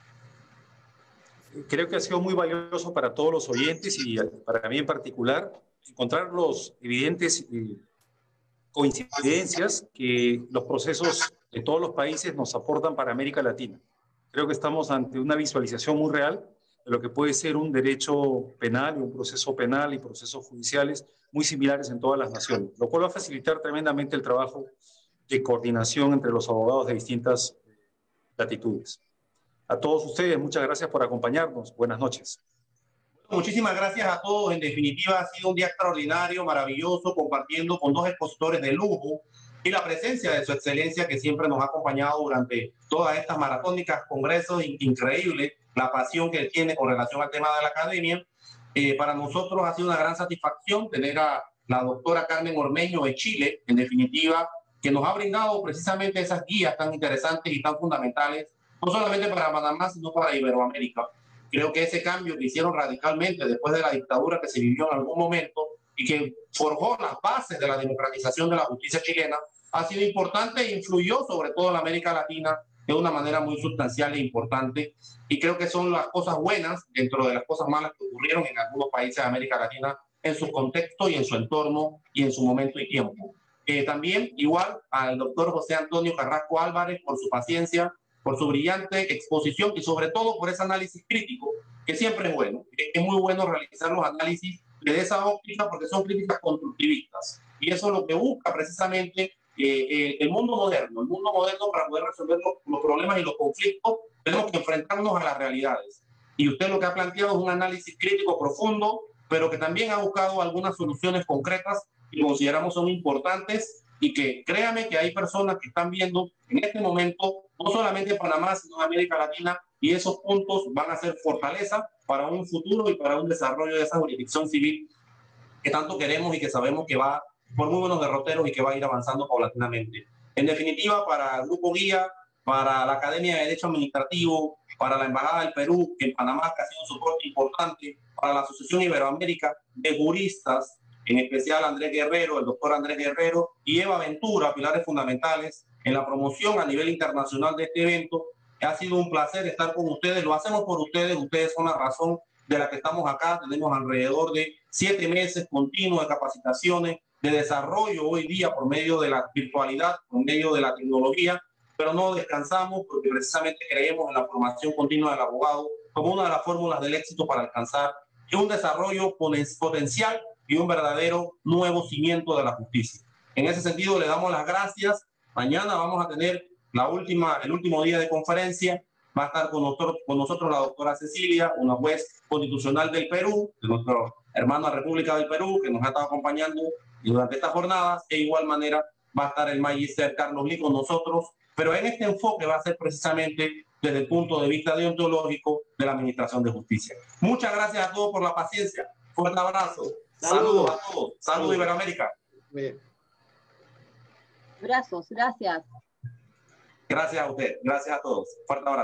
Speaker 1: Creo que ha sido muy valioso para todos los oyentes y para mí en particular encontrar los evidentes coincidencias que los procesos de todos los países nos aportan para América Latina. Creo que estamos ante una visualización muy real de lo que puede ser un derecho penal y un proceso penal y procesos judiciales muy similares en todas las naciones, lo cual va a facilitar tremendamente el trabajo de coordinación entre los abogados de distintas latitudes. A todos ustedes, muchas gracias por acompañarnos. Buenas noches.
Speaker 3: Muchísimas gracias a todos. En definitiva, ha sido un día extraordinario, maravilloso, compartiendo con dos expositores de lujo y la presencia de su excelencia, que siempre nos ha acompañado durante todas estas maratónicas congresos increíbles la pasión que él tiene con relación al tema de la academia. Para nosotros ha sido una gran satisfacción tener a la doctora Carmen Ormeño de Chile, en definitiva, que nos ha brindado precisamente esas guías tan interesantes y tan fundamentales, no solamente para Panamá, sino para Iberoamérica. Creo que ese cambio que hicieron radicalmente después de la dictadura que se vivió en algún momento y que forjó las bases de la democratización de la justicia chilena, ha sido importante e influyó sobre todo en América Latina de una manera muy sustancial e importante. Y creo que son las cosas buenas dentro de las cosas malas que ocurrieron en algunos países de América Latina en su contexto y en su entorno y en su momento y tiempo. También igual al doctor José Antonio Carrasco Álvarez por su paciencia, por su brillante exposición y sobre todo por ese análisis crítico, que siempre es bueno. Es muy bueno realizar los análisis de esa óptica porque son críticas constructivistas. Y eso es lo que busca precisamente el mundo moderno. El mundo moderno, para poder resolver los problemas y los conflictos, tenemos que enfrentarnos a las realidades. Y usted lo que ha planteado es un análisis crítico profundo, pero que también ha buscado algunas soluciones concretas que consideramos son importantes y que créame que hay personas que están viendo en este momento, no solamente en Panamá, sino en América Latina, y esos puntos van a ser fortaleza para un futuro y para un desarrollo de esa jurisdicción civil que tanto queremos y que sabemos que va por muy buenos derroteros y que va a ir avanzando paulatinamente. En definitiva, para el Grupo Guía, para la Academia de Derecho Administrativo, para la Embajada del Perú, que en Panamá que ha sido un soporte importante, para la Asociación Iberoamérica de Juristas, en especial Andrés Guerrero, el doctor Andrés Guerrero y Eva Ventura, pilares fundamentales en la promoción a nivel internacional de este evento. Ha sido un placer estar con ustedes, lo hacemos por ustedes, ustedes son la razón de la que estamos acá. Tenemos alrededor de 7 meses continuos de capacitaciones, de desarrollo hoy día por medio de la virtualidad, por medio de la tecnología, pero no descansamos porque precisamente creemos en la formación continua del abogado como una de las fórmulas del éxito para alcanzar un desarrollo potencial y un verdadero nuevo cimiento de la justicia. En ese sentido, le damos las gracias. Mañana vamos a tener el último día de conferencia. Va a estar con nosotros la doctora Cecilia, una juez constitucional del Perú, de nuestro hermano República del Perú, que nos ha estado acompañando durante estas jornadas. De igual manera va a estar el magíster Carlos Lee con nosotros, pero en este enfoque va a ser precisamente desde el punto de vista deontológico de la Administración de Justicia. Muchas gracias a todos por la paciencia. Fuerte abrazo. Saludos a todos. Saludos Iberoamérica.
Speaker 4: Bien.
Speaker 2: Abrazos, gracias.
Speaker 3: Gracias a usted. Gracias a todos. Fuerte abrazo.